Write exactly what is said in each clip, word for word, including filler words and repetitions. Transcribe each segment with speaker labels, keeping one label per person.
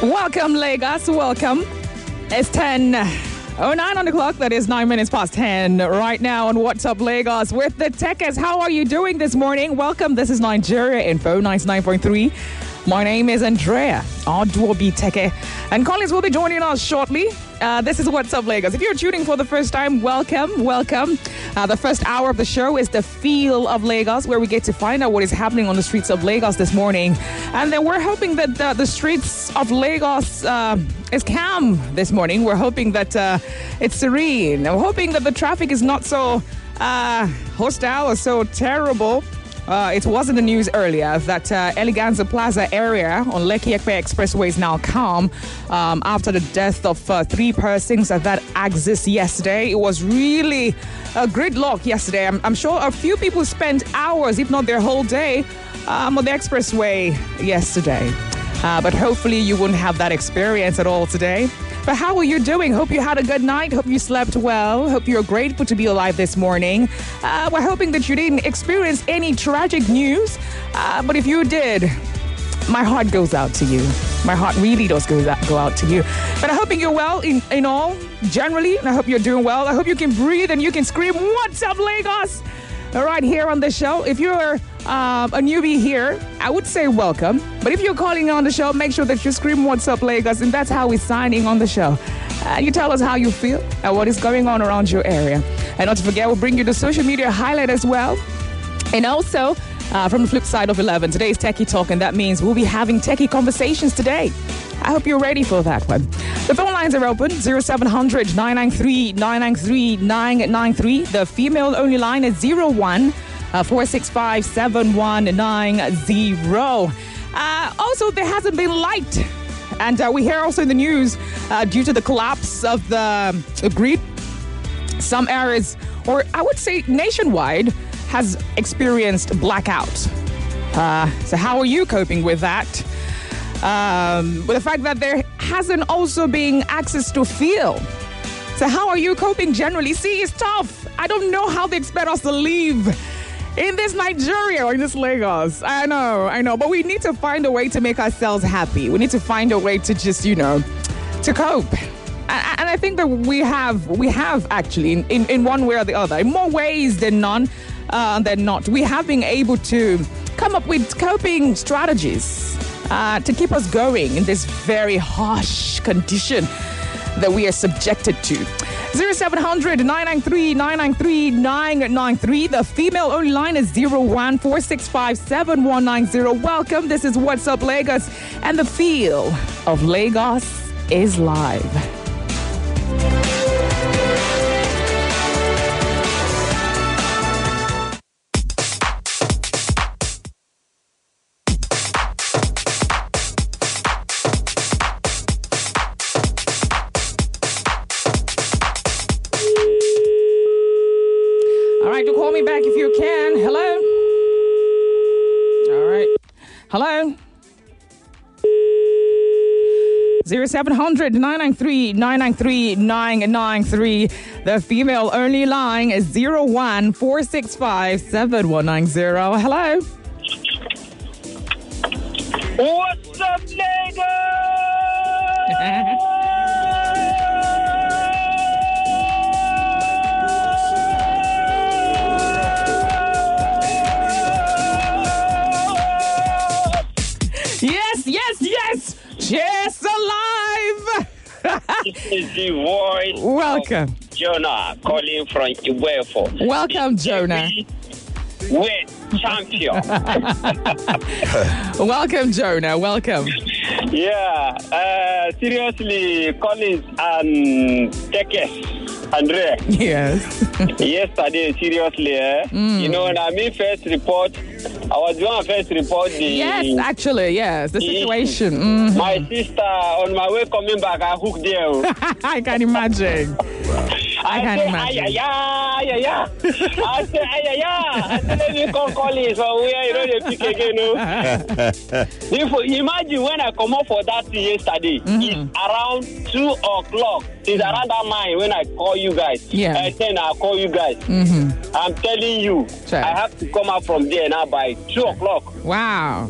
Speaker 1: Welcome, Lagos. Welcome. It's ten oh nine on the clock. That is nine minutes past ten right now on What's Up Lagos with the Techies. How are you doing this morning? Welcome. This is Nigeria Info ninety-nine point three. My name is Andrea Odwobi Teke, and Collins will be joining us shortly. Uh, this is What's Up Lagos. If you're tuning for the first time, welcome, welcome. Uh, the first hour of the show is the Feel of Lagos, where we get to find out what is happening on the streets of Lagos this morning. And then we're hoping that uh, the streets of Lagos uh, is calm this morning. We're hoping that uh, it's serene. We're hoping that the traffic is not so uh, hostile or so terrible. Uh, it was in the news earlier that uh, Eleganza Plaza area on Lekki Ekpe Expressway is now calm um, after the death of uh, three persons at that axis yesterday. It was really a gridlock yesterday. I'm, I'm sure a few people spent hours, if not their whole day, um, on the expressway yesterday. Uh, but hopefully you wouldn't have that experience at all today. But how are you doing? Hope you had a good night. Hope you slept well. Hope you're grateful to be alive this morning. Uh, we're hoping that you didn't experience any tragic news. Uh, but if you did, my heart goes out to you. My heart really does go out, go out to you. But I'm hoping you're well in, in all, generally. And I hope you're doing well. I hope you can breathe and you can scream, "What's up, Lagos?" Right here on the show. If you're um, a newbie here, I would say welcome. But if you're calling on the show, make sure that you scream "What's up, Lagos?" And that's how we're signing on the show. Uh, you tell us how you feel and what is going on around your area. And not to forget, we'll bring you the social media highlight as well. And also, uh, from the flip side of eleven, today's Techie Talk, and that means we'll be having techie conversations today. I hope you're ready for that one. The phone lines are open, zero seven hundred, nine nine three, nine nine three, nine nine three. The female-only line is zero one, four six five, seven one nine zero. Uh, also, there hasn't been light. And uh, we hear also in the news, uh, due to the collapse of the, the grid, some areas, or I would say nationwide, has experienced blackout. Uh, so how are you coping with that? Um, with the fact that there hasn't also been access to fuel. So how are you coping generally? See, it's tough. I don't know how they expect us to live in this Nigeria or in this Lagos. I know, I know. But we need to find a way to make ourselves happy. We need to find a way to just, you know, to cope. And I think that we have, we have actually, in, in, in one way or the other, in more ways than none, uh, than not, we have been able to come up with coping strategies Uh, to keep us going in this very harsh condition that we are subjected to. zero seven hundred, nine nine three, nine nine three, nine nine three. The female-only line is zero one, four six five, seven one nine zero. Welcome. This is What's Up Lagos, and the Feel of Lagos is live. Call me back if you can. Hello? All right. Hello? zero seven hundred, nine nine three, nine nine three, nine nine three. The female-only line is zero one, four six five, seven one nine zero. Hello?
Speaker 2: What's up, Lagos?
Speaker 1: Yes, alive!
Speaker 2: This is the voice
Speaker 1: Welcome.
Speaker 2: of Jonah calling from Iwefo.
Speaker 1: Welcome, Jonah.
Speaker 2: Wait, champion.
Speaker 1: Welcome, Jonah. Welcome.
Speaker 2: Yeah, uh, seriously, Collins and Tekes. Andre.
Speaker 1: Yes.
Speaker 2: Yesterday, seriously, eh? Mm. You know, when I made first report, I was doing first report the...
Speaker 1: Yes, actually, yes, the situation. Mm-hmm.
Speaker 2: My sister, on my way coming back, I hooked there.
Speaker 1: I can imagine. I, I can
Speaker 2: say,
Speaker 1: imagine.
Speaker 2: Ay, ay, ay, ay. I say, ay, ay, ay. I say, let me call Collins from where you know they pick again. No? If, imagine when I come up for that yesterday, mm-hmm. It's around two o'clock. It's around that mile when I call you guys.
Speaker 1: Yeah.
Speaker 2: And then I'll call you guys. Mm-hmm. I'm telling you, sure. I have to come out from there now by two o'clock.
Speaker 1: Wow.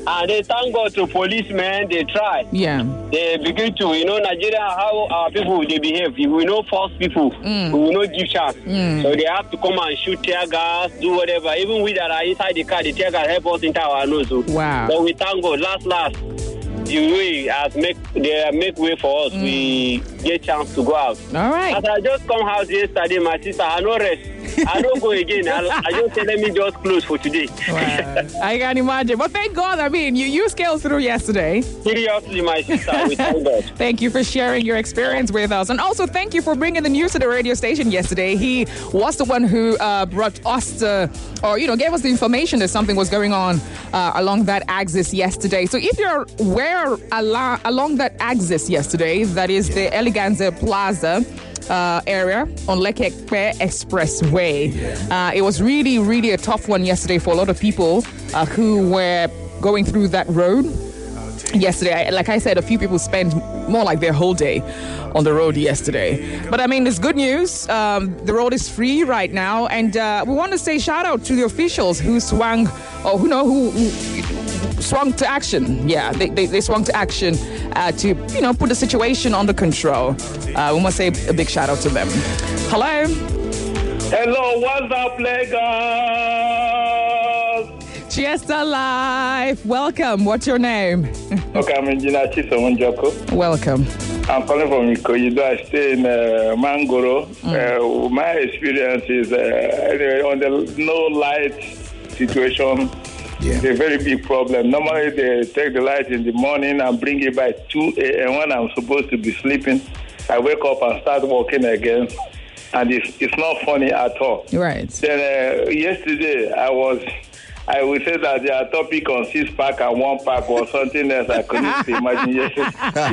Speaker 2: And they thank God to policemen, they try.
Speaker 1: Yeah.
Speaker 2: They begin to, you know, Nigeria, how our people, they behave. If we know false people,
Speaker 1: Mm.
Speaker 2: we will not give chance.
Speaker 1: Mm.
Speaker 2: So they have to come and shoot tear gas, do whatever. Even we that are inside the car, the tear gas help us into our nose.
Speaker 1: Wow.
Speaker 2: But we thank God, last, last, the way has make, they make way for us. Mm. We get chance to go out.
Speaker 1: All right.
Speaker 2: As I just come house yesterday, my sister, I no rest. I don't go again. I, I just say, let me just close for today.
Speaker 1: Wow. I can imagine. But thank God, I mean, you, you scaled through yesterday.
Speaker 2: Seriously, my sister, we thank God.
Speaker 1: Thank you for sharing your experience with us. And also, thank you for bringing the news to the radio station yesterday. He was the one who uh, brought us the, or, you know, gave us the information that something was going on uh, along that axis yesterday. So if you're where al- along that axis yesterday, that is the Eleganza Plaza, Uh, area on Lekekpe Expressway. Uh, it was really, really a tough one yesterday for a lot of people uh, who were going through that road yesterday. Like I said, a few people spent more like their whole day on the road yesterday. But I mean, it's good news. Um, the road is free right now. And uh, we want to say shout out to the officials who swung, or who know, who, who swung to action. Yeah, they, they, they swung to action uh, to, you know, put the situation under control. Uh, we must say a big shout out to them. Hello.
Speaker 2: Hello, what's up, Lagos?
Speaker 1: Fiesta Live. Welcome. What's your name?
Speaker 3: Okay, I'm Engineer Chisom Njoko.
Speaker 1: Welcome.
Speaker 3: I'm calling from Ikoyi. I stay in uh, Mangoro.
Speaker 1: Mm.
Speaker 3: Uh, my experience is uh, anyway, on the no light situation. Yeah. It's a very big problem. Normally, they take the light in the morning and bring it by two a.m. when I'm supposed to be sleeping. I wake up and start walking again, and it's, it's not funny at all.
Speaker 1: Right.
Speaker 3: Then uh, yesterday, I was, I would say that their topic on six pack and one pack was something else I couldn't imagine yesterday.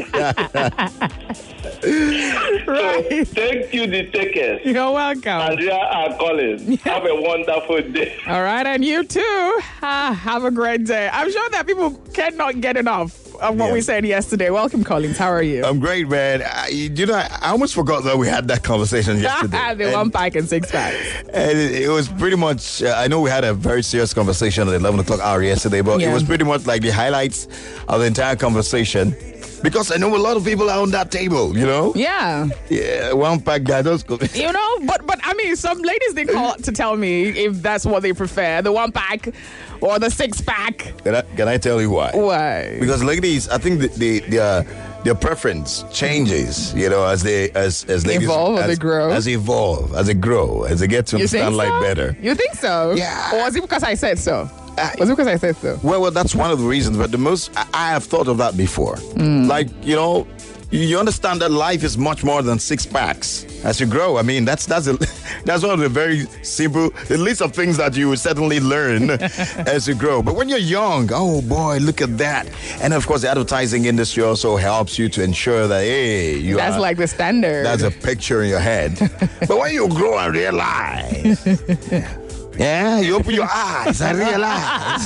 Speaker 1: Right.
Speaker 3: So, thank you, the takers.
Speaker 1: You're welcome.
Speaker 3: Andrea and Colin. Have a wonderful day.
Speaker 1: All right, and you too. Ah, have a great day. I'm sure that people cannot get enough of what
Speaker 4: Yeah.
Speaker 1: we said yesterday. Welcome, Collins. How are you?
Speaker 4: I'm great, man. I, you know, I almost forgot that we had that conversation yesterday.
Speaker 1: the
Speaker 4: and,
Speaker 1: one pack and six packs.
Speaker 4: and it, it was pretty much, uh, I know we had a very serious conversation at eleven o'clock hour yesterday, but
Speaker 1: Yeah.
Speaker 4: it was pretty much like the highlights of the entire conversation. Because I know a lot of people are on that table, you know?
Speaker 1: Yeah.
Speaker 4: Yeah, one pack guy does go.
Speaker 1: You know, but but I mean, some ladies did call to tell me if that's what they prefer, the one pack or the six pack.
Speaker 4: Can I, can I tell you why?
Speaker 1: Why?
Speaker 4: Because ladies, I think the, the, their their preference changes, you know, as they as as ladies
Speaker 1: Evolve, as
Speaker 4: as
Speaker 1: they grow.
Speaker 4: as they evolve, as they grow, as they get to
Speaker 1: You think
Speaker 4: understand
Speaker 1: so?
Speaker 4: life better.
Speaker 1: You think so?
Speaker 4: Yeah.
Speaker 1: Or was it because I said so?
Speaker 4: I-
Speaker 1: Was it because I said so?
Speaker 4: Well, well, that's one of the reasons. But the most, I, I have thought of that before. Like, you know, you, you understand that life is much more than six packs as you grow. I mean, that's that's a, that's one of the very simple, the list of things that you will certainly learn as you grow. But when you're young, oh boy, look at that. And of course, the advertising industry also helps you to ensure that, hey, you
Speaker 1: That's
Speaker 4: are,
Speaker 1: like the standard.
Speaker 4: that's a picture in your head. But when you grow and realize, yeah, you open your eyes and realize,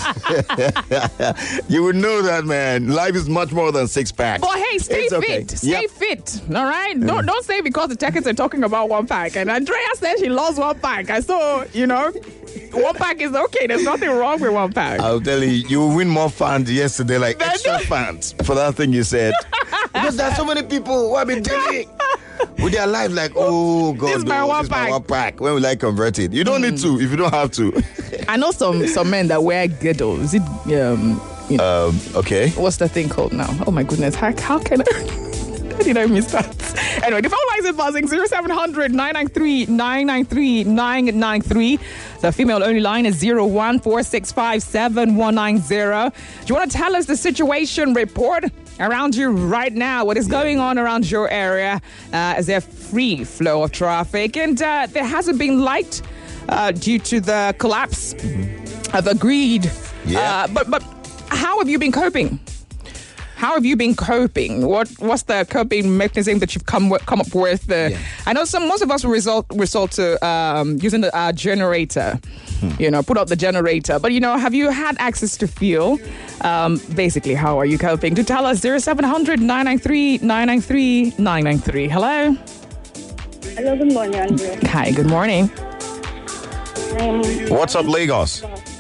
Speaker 4: you would know that, man, life is much more than six packs.
Speaker 1: But hey, stay
Speaker 4: It's okay.
Speaker 1: fit. Stay
Speaker 4: Yep.
Speaker 1: fit. All right? Don't don't say because the Tekkers are talking about one pack. And Andrea said she loves one pack. I saw, you know, one pack is okay. There's nothing wrong with one pack.
Speaker 4: I'll tell you, you will win more fans yesterday, like
Speaker 1: Then-
Speaker 4: extra fans for that thing you said. Because there are so many people who have been dealing with their life like, oh, God,
Speaker 1: This is my
Speaker 4: no,
Speaker 1: one
Speaker 4: this is my
Speaker 1: pack.
Speaker 4: one pack. When will I convert it? You don't need to if you don't have to.
Speaker 1: I know some some men that wear girdle. Is it um you know,
Speaker 4: um, okay.
Speaker 1: what's the thing called now? Oh my goodness, how, how can I how did I miss that? Anyway, the phone lines are buzzing zero seven hundred nine nine three nine nine three nine nine three. The female only line is zero one four six five seven one nine zero. Do you want to tell us the situation report around you right now? What is going on around your area? Uh, is there free flow of traffic? And uh, there hasn't been light uh, due to the collapse of Agreed.
Speaker 4: Yeah.
Speaker 1: Uh, but but how have you been coping? How have you been coping? What what's the coping mechanism that you've come wi- come up with? Uh,
Speaker 4: Yeah.
Speaker 1: I know some most of us will resort resort to um, using the uh, generator. You know, put up the generator. But you know, have you had access to fuel? Um, basically, how are you coping? To tell us zero seven hundred nine nine three nine nine three nine nine three. Hello.
Speaker 5: Hello, good morning, Andrea.
Speaker 1: Hi. Good morning.
Speaker 5: Um,
Speaker 4: What's up, Lagos?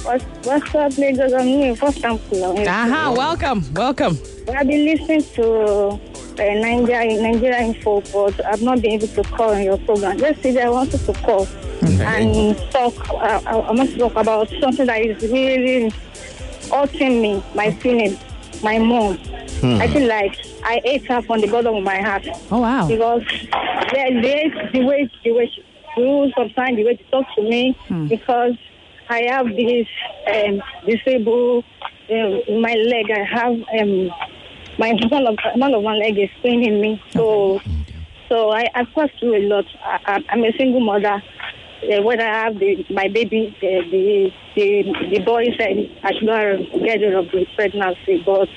Speaker 5: What's, what's up, Lagos? I'm new. First time caller.
Speaker 1: Uh-huh. Welcome. Welcome.
Speaker 5: I've been listening to uh, Nigeria, Nigeria Info, but I've not been able to call on your program. Yesterday, I wanted to call
Speaker 4: Okay.
Speaker 5: and talk. Uh, I, I want to talk about something that is really hurting me, my feelings, my mom.
Speaker 4: Hmm.
Speaker 5: I feel like I hate her from the bottom of my heart.
Speaker 1: Oh, wow.
Speaker 5: Because yeah, the, the way the way she do sometimes, the way she talk to me,
Speaker 1: Hmm.
Speaker 5: because I have this um, disabled um, my leg. I have um, my one of one of one leg is paining me. So so I I pass through a lot. I, I, I'm a single mother. Uh, when I have the my baby, the the the, the boy said I should not get rid of the pregnancy, but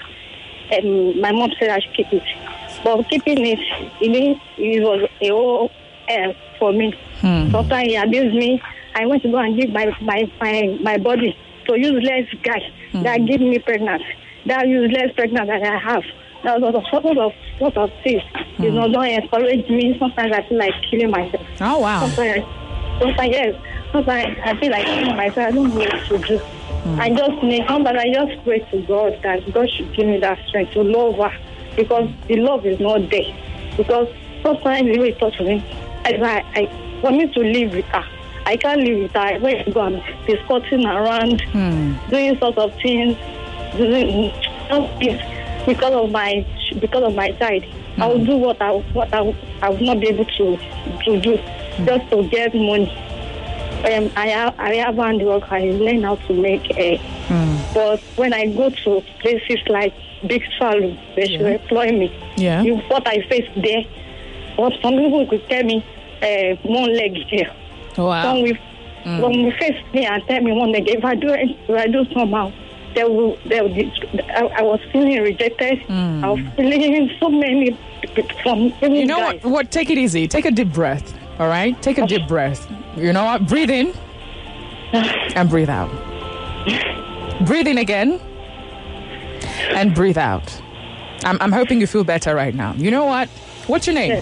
Speaker 5: um, my mom said I should keep it. But keeping it, it means it was a whole hell for me.
Speaker 1: Hmm.
Speaker 5: Sometimes he abused me. I went to go and give my my my, my body to useless guy
Speaker 1: Hmm.
Speaker 5: that gave me pregnancy. That useless pregnancy that I have. That was a sort of sort of things. You know, don't encourage me. Sometimes I feel like killing myself.
Speaker 1: Oh, wow.
Speaker 5: Sometimes, sometimes yes. Sometimes I feel like killing myself. I don't know what to do. I just need sometimes I just pray to God that God should give me that strength to love her, because the love is not there. Because sometimes the way he talks to me, I, I, I for me to live with her, I can't live with her. When I go and discussing around,
Speaker 1: Hmm.
Speaker 5: doing sort of things, doing because of my because of my child, I will do what I what I, I will not be able to to do just to get money. Um, I have I have handwork. I learn how to make a.
Speaker 1: Hmm.
Speaker 5: But when I go to places like big salon, they should
Speaker 1: Yeah.
Speaker 5: employ me.
Speaker 1: Yeah.
Speaker 5: You, what I face there, what some people could tell me, uh, one leg here.
Speaker 1: Oh, wow.
Speaker 5: Some will,
Speaker 1: Mm.
Speaker 5: when you face me and tell me one leg, if I do it, if I do somehow, they will. They will. I, I was feeling rejected.
Speaker 1: Mm.
Speaker 5: I was feeling so many from even
Speaker 1: You know
Speaker 5: guys.
Speaker 1: what? What? Take it easy. Take a deep breath. All right. Take a deep breath. You know what? Breathe in and breathe out. Breathe in again and breathe out. I'm, I'm hoping you feel better right now. You know what? What's your name?
Speaker 5: Yes.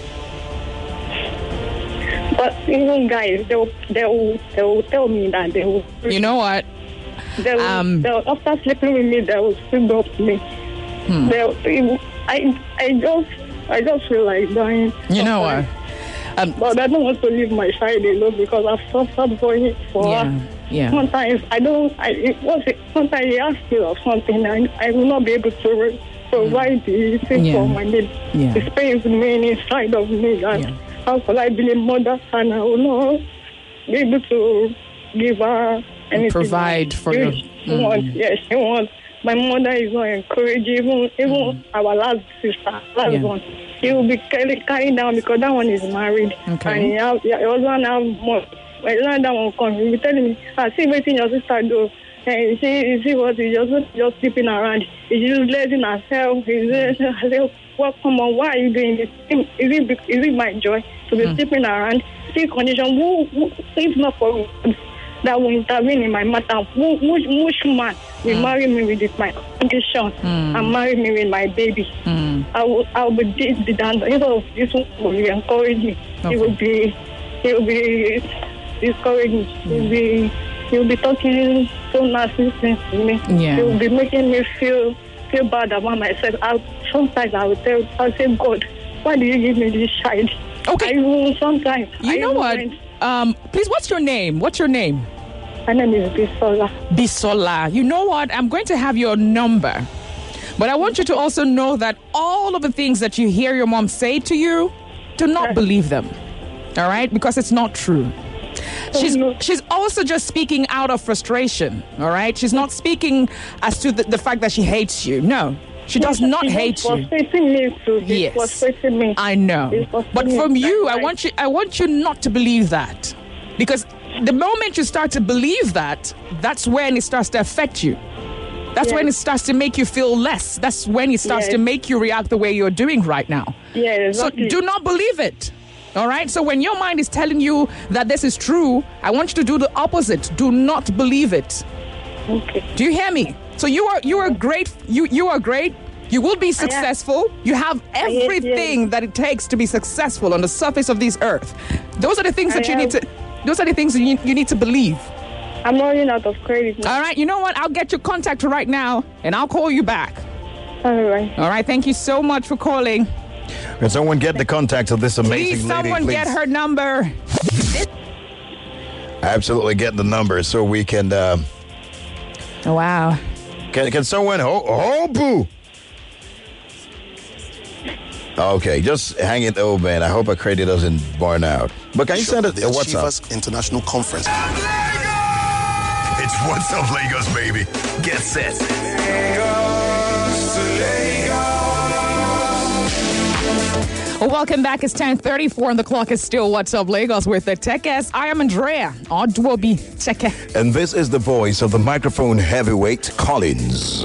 Speaker 5: But even guys, they will, they will, they will tell me that they will.
Speaker 1: You know what?
Speaker 5: They will,
Speaker 1: Um,
Speaker 5: they will, after sleeping with me, they will still up me.
Speaker 1: Hmm.
Speaker 5: They will, I, I just, I just feel like dying.
Speaker 1: You know what? Um,
Speaker 5: But I don't want to leave my child alone because I've suffered for it for
Speaker 1: yeah.
Speaker 5: her.
Speaker 1: Yeah.
Speaker 5: Sometimes I don't. I it was it, sometimes he asks me of something, and I will not be able to re- provide the thing
Speaker 1: Yeah.
Speaker 5: for my need.
Speaker 1: Yeah.
Speaker 5: It pains me inside of me. And
Speaker 1: Yeah.
Speaker 5: how could I be a mother and I will not be able to give her anything?
Speaker 1: Provide for
Speaker 5: she,
Speaker 1: your-
Speaker 5: She wants, yes, she wants. My mother is not encouraging. Even even our last sister, last
Speaker 1: Yeah.
Speaker 5: one, she will be carried carried down because that one is married.
Speaker 1: Okay.
Speaker 5: And he have, he doesn't have more. When that one comes, he will be telling me, I see everything your sister do. And you see, you see what he's just, just sleeping around. He's just letting herself. He's just, I say, well, come on, why are you doing this? Is it, is it my joy to be
Speaker 1: Mm.
Speaker 5: sleeping around? See condition, who, who, if not for God that will intervene in my matter, who, which, which man will
Speaker 1: Mm.
Speaker 5: marry me with this, my condition
Speaker 1: Mm.
Speaker 5: and marry me with my baby?
Speaker 1: Mm.
Speaker 5: I will, I will be dead, be done. You know, this one will encourage me.
Speaker 1: Okay.
Speaker 5: It will be, it will be discouraging. He will be, he will be talking so nasty things to me.
Speaker 1: Yeah.
Speaker 5: He will be making me feel feel bad about myself. I sometimes I will tell, I say, God, why do you give me this child?
Speaker 1: Okay.
Speaker 5: I will sometimes.
Speaker 1: You
Speaker 5: I
Speaker 1: know
Speaker 5: will
Speaker 1: what?
Speaker 5: went-
Speaker 1: Um, please, what's your name? What's your name?
Speaker 5: My name is Bisola.
Speaker 1: Bisola. You know what? I'm going to have your number. But I want you to also know that all of the things that you hear your mom say to you, do not
Speaker 5: Yes.
Speaker 1: believe them. All right? Because it's not true. She's
Speaker 5: no.
Speaker 1: she's also just speaking out of frustration. All right? She's not speaking as to the, the fact that she hates you. No. She does not
Speaker 5: It's
Speaker 1: hate you.
Speaker 5: frustrating me too. It's
Speaker 1: Yes.
Speaker 5: frustrating me.
Speaker 1: I know.
Speaker 5: It's frustrating
Speaker 1: But
Speaker 5: me.
Speaker 1: from you, I
Speaker 5: That's
Speaker 1: want you I want you not to believe that. Because the moment you start to believe that, that's when it starts to affect you. That's
Speaker 5: Yes.
Speaker 1: when it starts to make you feel less. That's when it starts
Speaker 5: Yes.
Speaker 1: to make you react the way you're doing right now.
Speaker 5: Yeah, exactly.
Speaker 1: So do not believe it. All right? So when your mind is telling you that this is true, I want you to do the opposite. Do not believe it.
Speaker 5: Okay.
Speaker 1: Do you hear me? So you are you are great. You you are great. You will be successful. You have
Speaker 5: yes,
Speaker 1: everything
Speaker 5: yes.
Speaker 1: that it takes to be successful on the surface of this earth. Those are the things
Speaker 5: I
Speaker 1: that you need
Speaker 5: have-
Speaker 1: to. Those are the things that you, you need to believe.
Speaker 5: I'm running out of credit now.
Speaker 1: All right, you know what? I'll get your contact right now, and I'll call you back.
Speaker 5: All right.
Speaker 1: All right, thank you so much for calling.
Speaker 4: Can someone get the contact of this amazing
Speaker 1: Please,
Speaker 4: lady?
Speaker 1: someone
Speaker 4: please?
Speaker 1: get her number.
Speaker 4: Absolutely, get the number so we can. Uh,
Speaker 1: Oh, wow.
Speaker 4: can can someone? Oh, oh, boo. Okay, just hang it over, man. I hope our credit doesn't burn out. But can you send it
Speaker 6: the
Speaker 4: a WhatsApp?
Speaker 6: Achievers International Conference.
Speaker 7: It's What's Up Lagos, baby. Get set.
Speaker 1: Well, welcome back. It's ten thirty-four and the clock is still What's Up Lagos with the Tech S. I am Andrea Odwobi Cheke.
Speaker 4: And this is the voice of the microphone heavyweight Collins.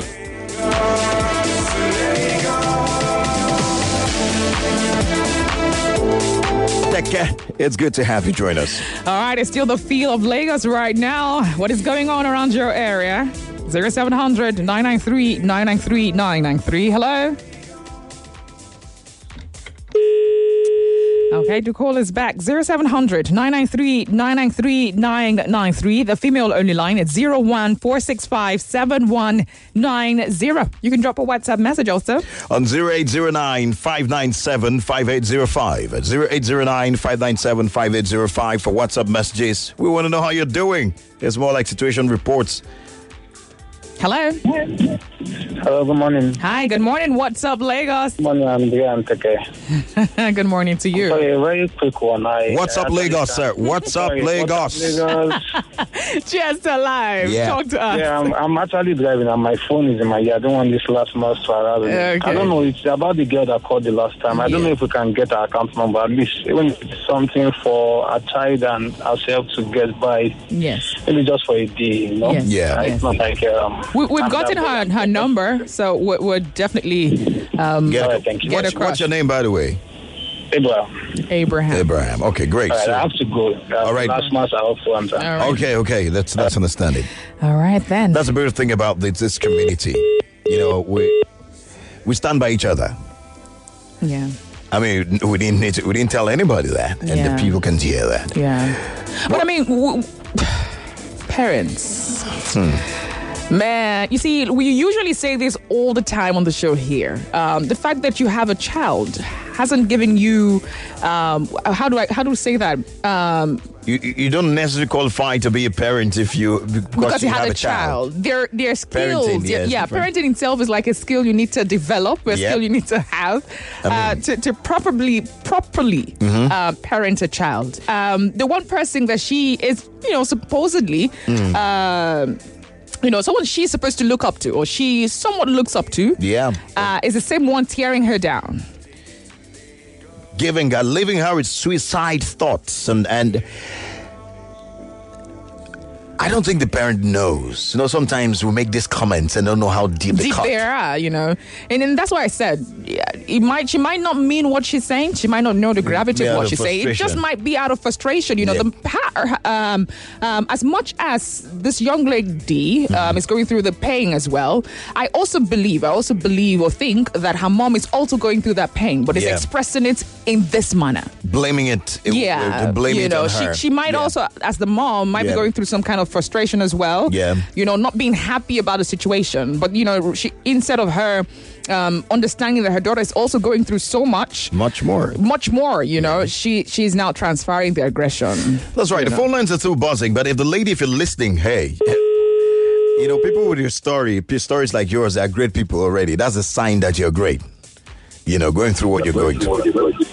Speaker 4: Teke, it's good to have you join us.
Speaker 1: All right, it's still the feel of Lagos right now. What is going on around your area? zero seven hundred, nine nine three, nine nine three, nine nine three. Hello? Okay, do call us back. zero seven hundred, nine nine three, nine nine three, nine nine three. The female only line is zero one four six five seven one nine zero. You can drop a WhatsApp message also.
Speaker 4: On zero eight zero nine, five nine seven, five eight zero five. At zero eight zero nine, five nine seven, five eight zero five for WhatsApp messages. We want to know how you're doing. It's more like situation reports.
Speaker 1: Hello?
Speaker 8: Hello, good morning.
Speaker 1: Hi, good morning. What's up, Lagos?
Speaker 8: Good morning, Andrea and Teke.
Speaker 1: Good morning to you.
Speaker 8: Sorry, a very quick one. I,
Speaker 4: What's up,
Speaker 8: I
Speaker 4: Lagos, sir? What's up,
Speaker 8: Sorry,
Speaker 4: Lagos?
Speaker 8: What's up, Lagos?
Speaker 1: Just alive.
Speaker 4: Yeah.
Speaker 1: Talk to us.
Speaker 8: Yeah, I'm, I'm actually driving and my phone is in my ear. I don't want this last month to arrive.
Speaker 1: Okay.
Speaker 8: I don't know. It's about the girl that called the last time. I don't
Speaker 4: Yeah.
Speaker 8: know if we can get her account number. At least even if it's something for a child and ourselves to get by.
Speaker 1: Yes.
Speaker 8: Maybe just for a day, you know?
Speaker 1: Yes.
Speaker 4: Yeah.
Speaker 8: Uh, It's
Speaker 1: Yes.
Speaker 8: not like... Um,
Speaker 1: We, we've
Speaker 8: I'm
Speaker 1: gotten
Speaker 8: that
Speaker 1: her,
Speaker 8: boy.
Speaker 1: her number, so we, we're definitely um,
Speaker 4: Get,
Speaker 8: All right, thank you.
Speaker 1: Get
Speaker 4: what's,
Speaker 1: across.
Speaker 4: what's your name, by the way?
Speaker 8: Abraham.
Speaker 1: Abraham.
Speaker 4: Abraham. Okay, great.
Speaker 8: All right,
Speaker 4: So-
Speaker 8: I have to go. Uh,
Speaker 4: All right.
Speaker 8: Last month I also answered.
Speaker 1: All right.
Speaker 4: okay, okay. That's that's understanding.
Speaker 1: All right, then.
Speaker 4: That's the beautiful thing about this, this community. You know, we we stand by each other.
Speaker 1: yeah.
Speaker 4: I mean, we didn't need to, we didn't tell anybody that, and
Speaker 1: Yeah.
Speaker 4: the people can hear that.
Speaker 1: Yeah. But I mean, w- parents. Man, you see, we usually say this all the time on the show here. Um, the fact that you have a child hasn't given you, um, how do I, how do we say that? Um,
Speaker 4: You you you don't necessarily qualify to be a parent if you because,
Speaker 1: because you, have,
Speaker 4: have
Speaker 1: a child. Their their skills,
Speaker 4: Parenting,
Speaker 1: yeah,
Speaker 4: yes,
Speaker 1: yeah,
Speaker 4: different.
Speaker 1: parenting itself is like a skill you need to develop, a
Speaker 4: Yep.
Speaker 1: skill you need to have
Speaker 4: I
Speaker 1: uh,
Speaker 4: mean-
Speaker 1: to to properly properly
Speaker 4: Mm-hmm.
Speaker 1: uh, parent a child. Um, the one person that she is, you know, supposedly.
Speaker 4: Mm.
Speaker 1: um you know, someone she's supposed to look up to, or she somewhat looks up to,
Speaker 4: Yeah.
Speaker 1: uh, is the same one tearing her down.
Speaker 4: Giving her, leaving her with suicide thoughts, and and I don't think the parent knows. You know, sometimes we make these comments and don't know how deep, they
Speaker 1: Deep
Speaker 4: cut.
Speaker 1: they are, you know, and, and that's why I said, yeah, it might she might not mean what she's saying. She might not know the gravity
Speaker 4: Yeah,
Speaker 1: of
Speaker 4: out
Speaker 1: what
Speaker 4: of
Speaker 1: she's saying. It just
Speaker 4: frustration.
Speaker 1: might be out of frustration, you know.
Speaker 4: Yeah.
Speaker 1: The pa- um, um, as much as this young lady
Speaker 4: Mm-hmm.
Speaker 1: um, is going through the pain as well, I also believe, I also believe or think that her mom is also going through that pain, but is
Speaker 4: Yeah.
Speaker 1: expressing it in this manner.
Speaker 4: Blaming it.
Speaker 1: Yeah,
Speaker 4: uh, blaming
Speaker 1: you
Speaker 4: it
Speaker 1: know,
Speaker 4: on
Speaker 1: she
Speaker 4: her.
Speaker 1: she might
Speaker 4: Yeah.
Speaker 1: also, as the mom, might
Speaker 4: Yeah.
Speaker 1: be going through some kind of frustration as well.
Speaker 4: Yeah.
Speaker 1: you know, not being happy about the situation, but you know, she instead of her um, understanding that her daughter is also going through so much,
Speaker 4: Much more.
Speaker 1: much more, you know, she she's now transferring the aggression.
Speaker 4: That's right.
Speaker 1: You
Speaker 4: The
Speaker 1: know.
Speaker 4: phone lines are still buzzing, but if the lady, if you're listening, hey, you know, people with your story, p- stories like yours are great people already. That's a sign that you're great. You know, going through what you're going through.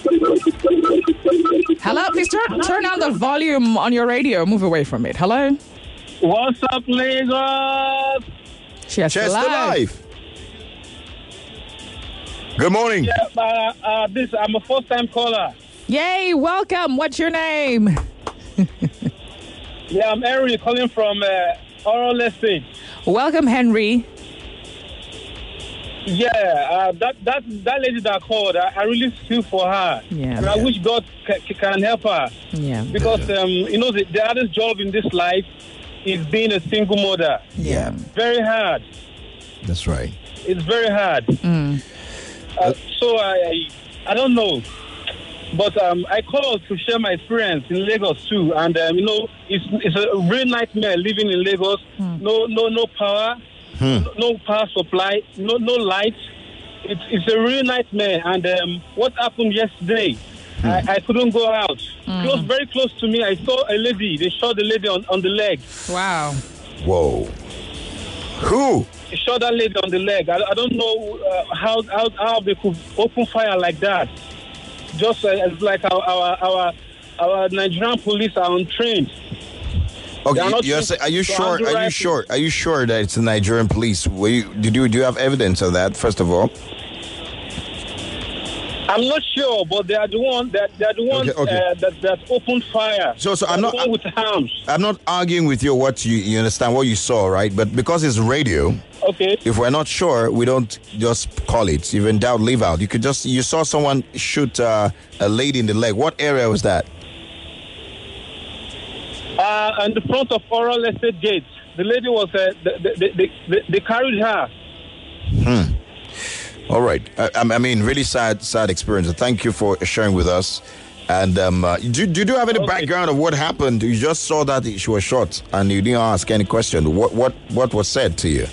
Speaker 1: Hello, please turn turn down the volume on your radio. Move away from it. Hello.
Speaker 2: What's up, Lagos?
Speaker 1: Cheers,
Speaker 4: Cheers to
Speaker 1: live.
Speaker 4: life. Good morning.
Speaker 2: Yeah, uh, uh, this I'm a first-time caller.
Speaker 1: Yay! Welcome. What's your name?
Speaker 2: Yeah, I'm Henry calling from uh, Oral Estate.
Speaker 1: Welcome, Henry.
Speaker 2: Yeah, uh, that that that lady that called, I, I really feel for her.
Speaker 1: Yeah.
Speaker 2: And I wish God ca- can help her.
Speaker 1: Yeah.
Speaker 2: Because, um, you know, the, the hardest job in this life is being a single mother.
Speaker 1: Yeah.
Speaker 2: Very hard.
Speaker 4: That's right.
Speaker 2: It's very hard. Uh, so I, I I don't know.
Speaker 8: But um, I called to share my experience in Lagos too, and um, you know, it's it's a real nightmare living in Lagos. Hmm. No, no, no power, hmm. no, no power supply, no, no light. It's it's a real nightmare. And um, what happened yesterday? Hmm. I, I couldn't go out. Hmm. Close, very close to me, I saw a lady. They shot the lady on, on the leg.
Speaker 1: Wow.
Speaker 4: Whoa. Who?
Speaker 8: They shot that lady on the leg. I, I don't know uh, how, how how they could open fire like that. Just uh, as like our, our our our Nigerian police are untrained.
Speaker 4: Okay, you're say, are you sure? Are you sure? Are you sure that it's the Nigerian police? Were you, did you do you have evidence of that? First of all,
Speaker 8: I'm not sure, but they are the one that they are the ones okay, okay. Uh, that that opened fire.
Speaker 4: So, so I'm not
Speaker 8: the one with arms.
Speaker 4: I'm not arguing with you. What you you understand? What you saw, right? But because it's radio.
Speaker 8: Okay.
Speaker 4: If we're not sure, we don't just call it. If in doubt, leave out. You could just, you saw someone shoot uh, a lady in the leg. What area was that?
Speaker 8: Uh, in the front of Oral Estate Gate. The lady was, uh, they, they, they, they carried her.
Speaker 4: Hmm. All right. I, I mean, really sad, sad experience. Thank you for sharing with us. And um, uh, do, do you have any okay. background of what happened? You just saw that she was shot and you didn't ask any question. What, what, what was said to you?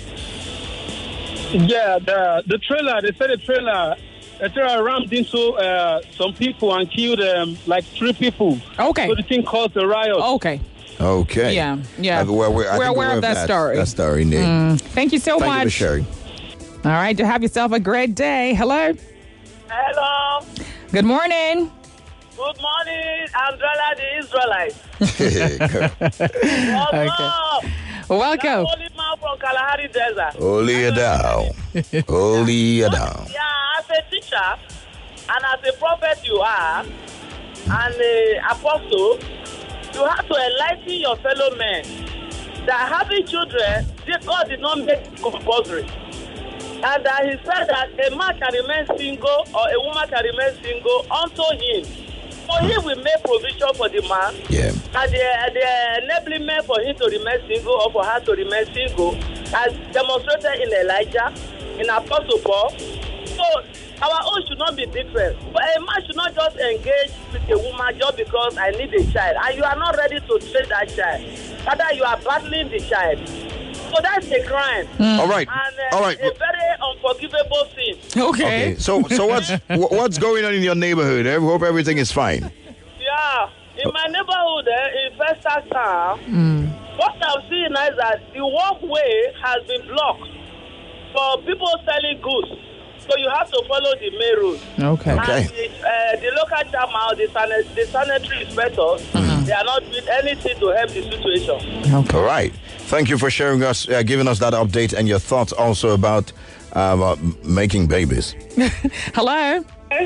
Speaker 8: Yeah, the the trailer, they said the trailer, the trailer rammed into uh, some people and killed um, like three people.
Speaker 1: Okay.
Speaker 8: So the thing caused a riot.
Speaker 1: Okay.
Speaker 4: Okay.
Speaker 1: Yeah, yeah.
Speaker 4: Uh, we're we're,
Speaker 1: we're aware of that, that story.
Speaker 4: That story, indeed. Mm.
Speaker 1: Thank you so
Speaker 4: Thank
Speaker 1: much.
Speaker 4: Thank you for sharing.
Speaker 1: All right, to have yourself a great day. Hello.
Speaker 2: Hello.
Speaker 1: Good morning.
Speaker 2: Good morning, Andrella the Israelite. What's
Speaker 1: okay.
Speaker 2: up?
Speaker 1: Welcome.
Speaker 2: Holy man from Kalahari Desert.
Speaker 4: Holy you down. Holy you down.
Speaker 2: Yeah, as a teacher and as a prophet you are, and an apostle, you have to enlighten your fellow men that having children, God did not make it compulsory. And that he said that a man can remain single or a woman can remain single unto him. So he will make provision for the man.
Speaker 4: Yeah.
Speaker 2: And the, the enablement for him to remain single or for her to remain single, as demonstrated in Elijah, in Apostle Paul. So our own should not be different. But a man should not just engage with a woman just because I need a child, and you are not ready to train that child. Rather, you are battling the child. So that's a crime.
Speaker 4: Mm. All right.
Speaker 2: And uh,
Speaker 4: All right.
Speaker 2: a very unforgivable sin.
Speaker 1: Okay.
Speaker 4: Okay. So, so what's what's going on in your neighborhood? I hope everything is fine.
Speaker 2: Yeah. In my neighborhood, uh, in First Town, mm. what I'm seeing is that the walkway has been blocked for people selling goods. So you have to follow the main road.
Speaker 1: Okay.
Speaker 2: And
Speaker 4: Okay.
Speaker 2: the, uh, the local chairman, the, san- the sanitary inspectors, mm-hmm. they are not doing anything to help the situation.
Speaker 4: Okay. All right. Thank you for sharing us, uh, giving us that update and your thoughts also about um, uh, making babies.
Speaker 1: Hello.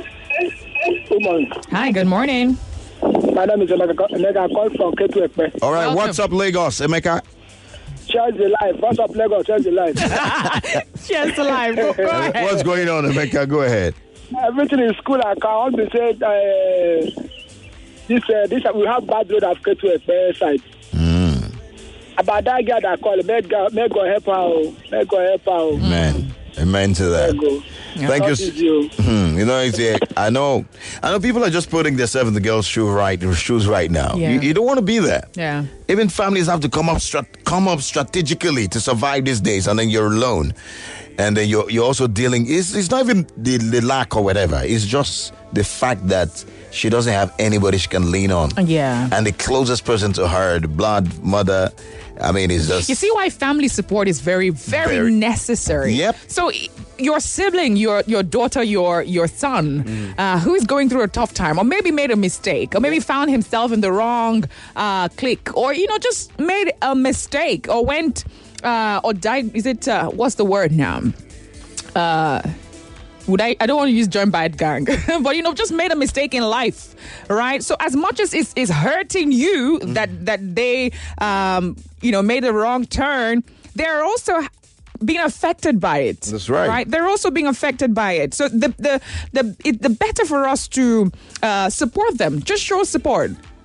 Speaker 8: Good morning.
Speaker 1: Hi, good morning.
Speaker 8: My name is Emeka. I call from Ketu.
Speaker 4: All right.
Speaker 1: Welcome.
Speaker 4: What's up, Lagos? Emeka?
Speaker 8: Cheers the life. What's up, Lagos? Cheers the life.
Speaker 1: Cheers to life. Go, go ahead.
Speaker 4: What's going on, Emeka? Go ahead.
Speaker 8: Everything is cool. I can't be said. Uh, this uh, this uh, we have bad road at Ketu side.
Speaker 4: Mm.
Speaker 8: About that guy that called, may God, may God help her. May God help her.
Speaker 4: Amen. Amen to that.
Speaker 8: Yeah.
Speaker 4: Thank you.
Speaker 8: you.
Speaker 4: Hmm, you know, it's, uh, I know, I know. People are just putting themselves in the girl's shoe right, shoes right now.
Speaker 1: Yeah.
Speaker 4: You, you don't want to be there.
Speaker 1: Yeah.
Speaker 4: Even families have to come up, strat- come up strategically to survive these days, and then you're alone, and then you're you're also dealing. It's it's not even the, the lack or whatever. It's just the fact that she doesn't have anybody she can lean on.
Speaker 1: Yeah.
Speaker 4: And the closest person to her, the blood mother. I mean, it's just...
Speaker 1: You see why family support is very, very,
Speaker 4: Very.
Speaker 1: necessary.
Speaker 4: Yep.
Speaker 1: So i- your sibling, your your daughter, your your son,
Speaker 4: Mm.
Speaker 1: uh, who is going through a tough time, or maybe made a mistake, or maybe found himself in the wrong uh, clique, or you know just made a mistake, or went uh, or died. Is it uh, what's the word now? Uh, would I? I don't want to use joint bad gang, but you know, just made a mistake in life, right? So as much as it's, it's hurting you
Speaker 4: Mm.
Speaker 1: that that they, um, you know, made a wrong turn, they're also being affected by it.
Speaker 4: That's right.
Speaker 1: Right? They're also being affected by it. So the the the it, the better for us to uh, support them. Just show support.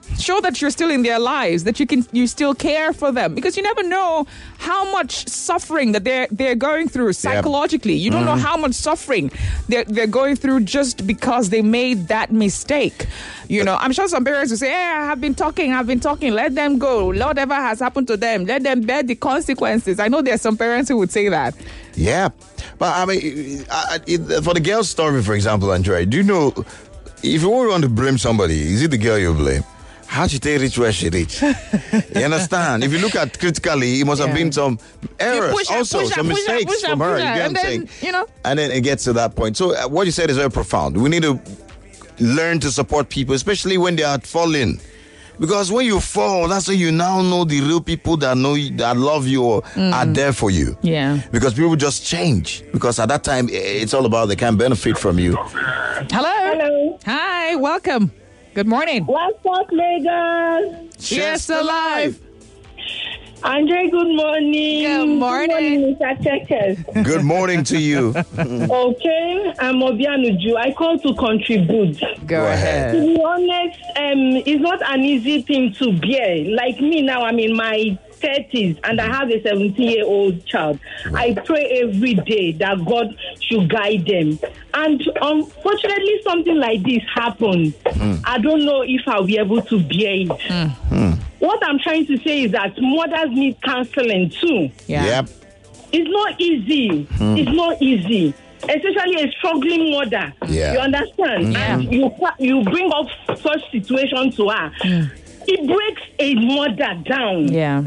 Speaker 1: show that you're still in their lives, that you can you still care for them, because you never know how much suffering that they're they're going through psychologically. You don't mm-hmm. know how much suffering they're they're going through just because they made that mistake. You know, I'm sure some parents will say, "Hey, I have been talking, I've been talking. Let them go. Whatever has happened to them, let them bear the consequences." I know there's some parents who would say that.
Speaker 4: Yeah, but I mean, I, I, for the girl's story, for example, Andrea, do you know if you want to blame somebody, is it the girl you blame? How she take reach where she reach? You understand? If you look at critically, it must yeah. have been some errors,
Speaker 1: push
Speaker 4: also
Speaker 1: her, push
Speaker 4: some
Speaker 1: her,
Speaker 4: mistakes
Speaker 1: push her,
Speaker 4: from her.
Speaker 1: push her,
Speaker 4: You get
Speaker 1: and
Speaker 4: what I'm
Speaker 1: then,
Speaker 4: saying?
Speaker 1: You know,
Speaker 4: and then it gets to that point. So uh, what you said is very profound. We need to learn to support people, especially when they are falling. Because when you fall, that's when you now know the real people that know you, that love you or mm. are there for you.
Speaker 1: Yeah.
Speaker 4: Because people just change. Because at that time, it's all about they can benefit from you.
Speaker 1: Hello.
Speaker 5: Hello.
Speaker 1: Hi. Welcome. Good morning.
Speaker 5: What's up, Lagos?
Speaker 1: Cheers to life.
Speaker 5: Andre, good morning.
Speaker 1: Good morning.
Speaker 5: Good morning, Mister Checkers.
Speaker 4: Good morning to you.
Speaker 5: Okay, I'm Obianuju. I call to contribute.
Speaker 1: Go, Go ahead.
Speaker 5: To be honest, um, it's not an easy thing to bear. Like me now, I'm in my thirties and I have a seventeen-year-old child. I pray every day that God should guide them. And unfortunately, something like this happened. Mm. I don't know if I'll be able to bear it. Mm. Mm. What I'm trying to say is that mothers need counseling too.
Speaker 1: Yeah.
Speaker 4: Yep.
Speaker 5: It's not easy. Mm. It's not easy. Especially a struggling mother.
Speaker 4: Yeah.
Speaker 5: You understand?
Speaker 1: Yeah.
Speaker 5: And you you bring up such situation to her. Mm. It breaks a mother down.
Speaker 1: Yeah.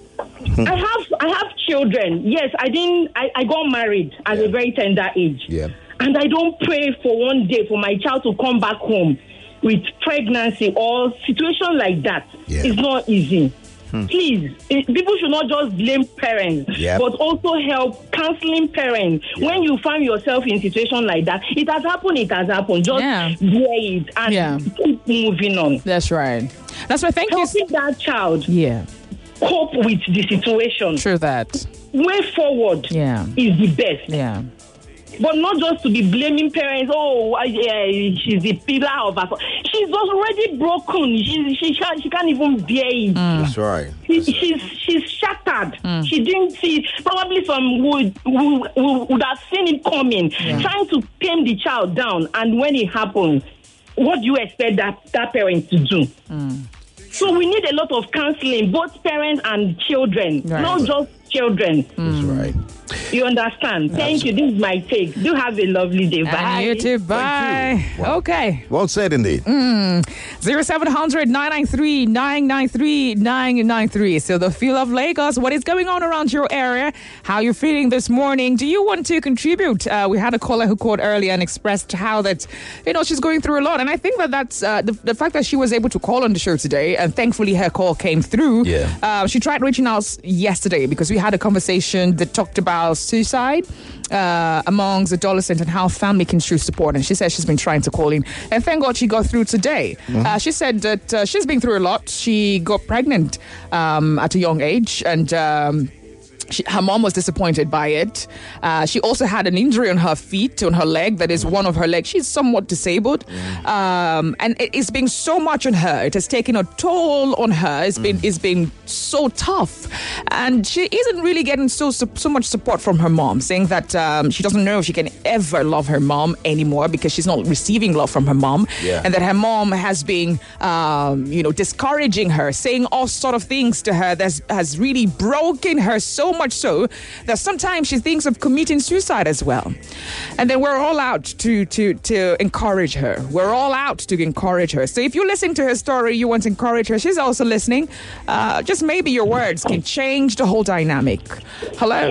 Speaker 5: I have I have children. Yes, I didn't I, I got married at
Speaker 4: yeah.
Speaker 5: a very tender age.
Speaker 4: Yeah.
Speaker 5: And I don't pray for one day for my child to come back home with pregnancy or situation like that.
Speaker 4: Yeah.
Speaker 5: It's not easy. Hmm. Please, it, people should not just blame parents,
Speaker 4: yep.
Speaker 5: but also help counseling parents. Yeah. When you find yourself in a situation like that, it has happened, it has happened. Just
Speaker 1: yeah.
Speaker 5: bear it and
Speaker 1: yeah.
Speaker 5: keep moving on.
Speaker 1: That's right. That's why thank
Speaker 5: Helping
Speaker 1: you.
Speaker 5: that child
Speaker 1: Yeah.
Speaker 5: cope with the situation.
Speaker 1: True that.
Speaker 5: Way forward
Speaker 1: yeah.
Speaker 5: is the best.
Speaker 1: Yeah.
Speaker 5: But not just to be blaming parents. Oh, uh, she's the pillar of us. She's already broken. She she can't, she can't even bear it.
Speaker 1: Mm.
Speaker 4: That's right.
Speaker 5: She,
Speaker 4: That's
Speaker 5: she's
Speaker 4: right.
Speaker 5: she's shattered.
Speaker 1: Mm.
Speaker 5: She didn't see. Probably some would would, would have seen it coming, yeah. trying to tame the child down. And when it happens, what do you expect that that parent to do?
Speaker 1: Mm.
Speaker 5: So we need a lot of counseling, both parents and children,
Speaker 1: right.
Speaker 5: not just children.
Speaker 4: That's right.
Speaker 5: You understand? Thank you. This is my take. Do have a lovely day. Bye.
Speaker 1: And you too. Bye.
Speaker 4: You. Wow.
Speaker 1: Okay.
Speaker 4: Well said, indeed.
Speaker 1: Mm. zero seven hundred nine nine three nine nine three nine nine three. So the feel of Lagos. What is going on around your area? How you feeling this morning? Do you want to contribute? Uh, we had a caller who called earlier and expressed how that, you know, she's going through a lot. And I think that that's uh, the, the fact that she was able to call on the show today. And thankfully her call came through.
Speaker 4: Yeah.
Speaker 1: Uh, she tried reaching out yesterday because we had a conversation that talked about suicide uh, amongst adolescents and how family can show support. And she said she's been trying to call in. And thank God she got through today. Mm-hmm. Uh, she said that uh, she's been through a lot. She got pregnant um, at a young age and... Um, She, her mom was disappointed by it. Uh, she also had an injury on her feet, on her leg. That is one of her legs. She's somewhat disabled. Mm. Um, and it, it's been so much on her. It has taken a toll on her. It's mm. been it's been so tough. And she isn't really getting so so, so much support from her mom, saying that um, she doesn't know if she can ever love her mom anymore because she's not receiving love from her mom.
Speaker 4: Yeah.
Speaker 1: And that her mom has been, um, you know, discouraging her, saying all sort of things to her that has really broken her so much so that sometimes she thinks of committing suicide as well. And then we're all out to to to encourage her. We're all out to encourage her. So if you listen to her story, you want to encourage her, she's also listening. Uh, just maybe your words can change the whole dynamic. Hello.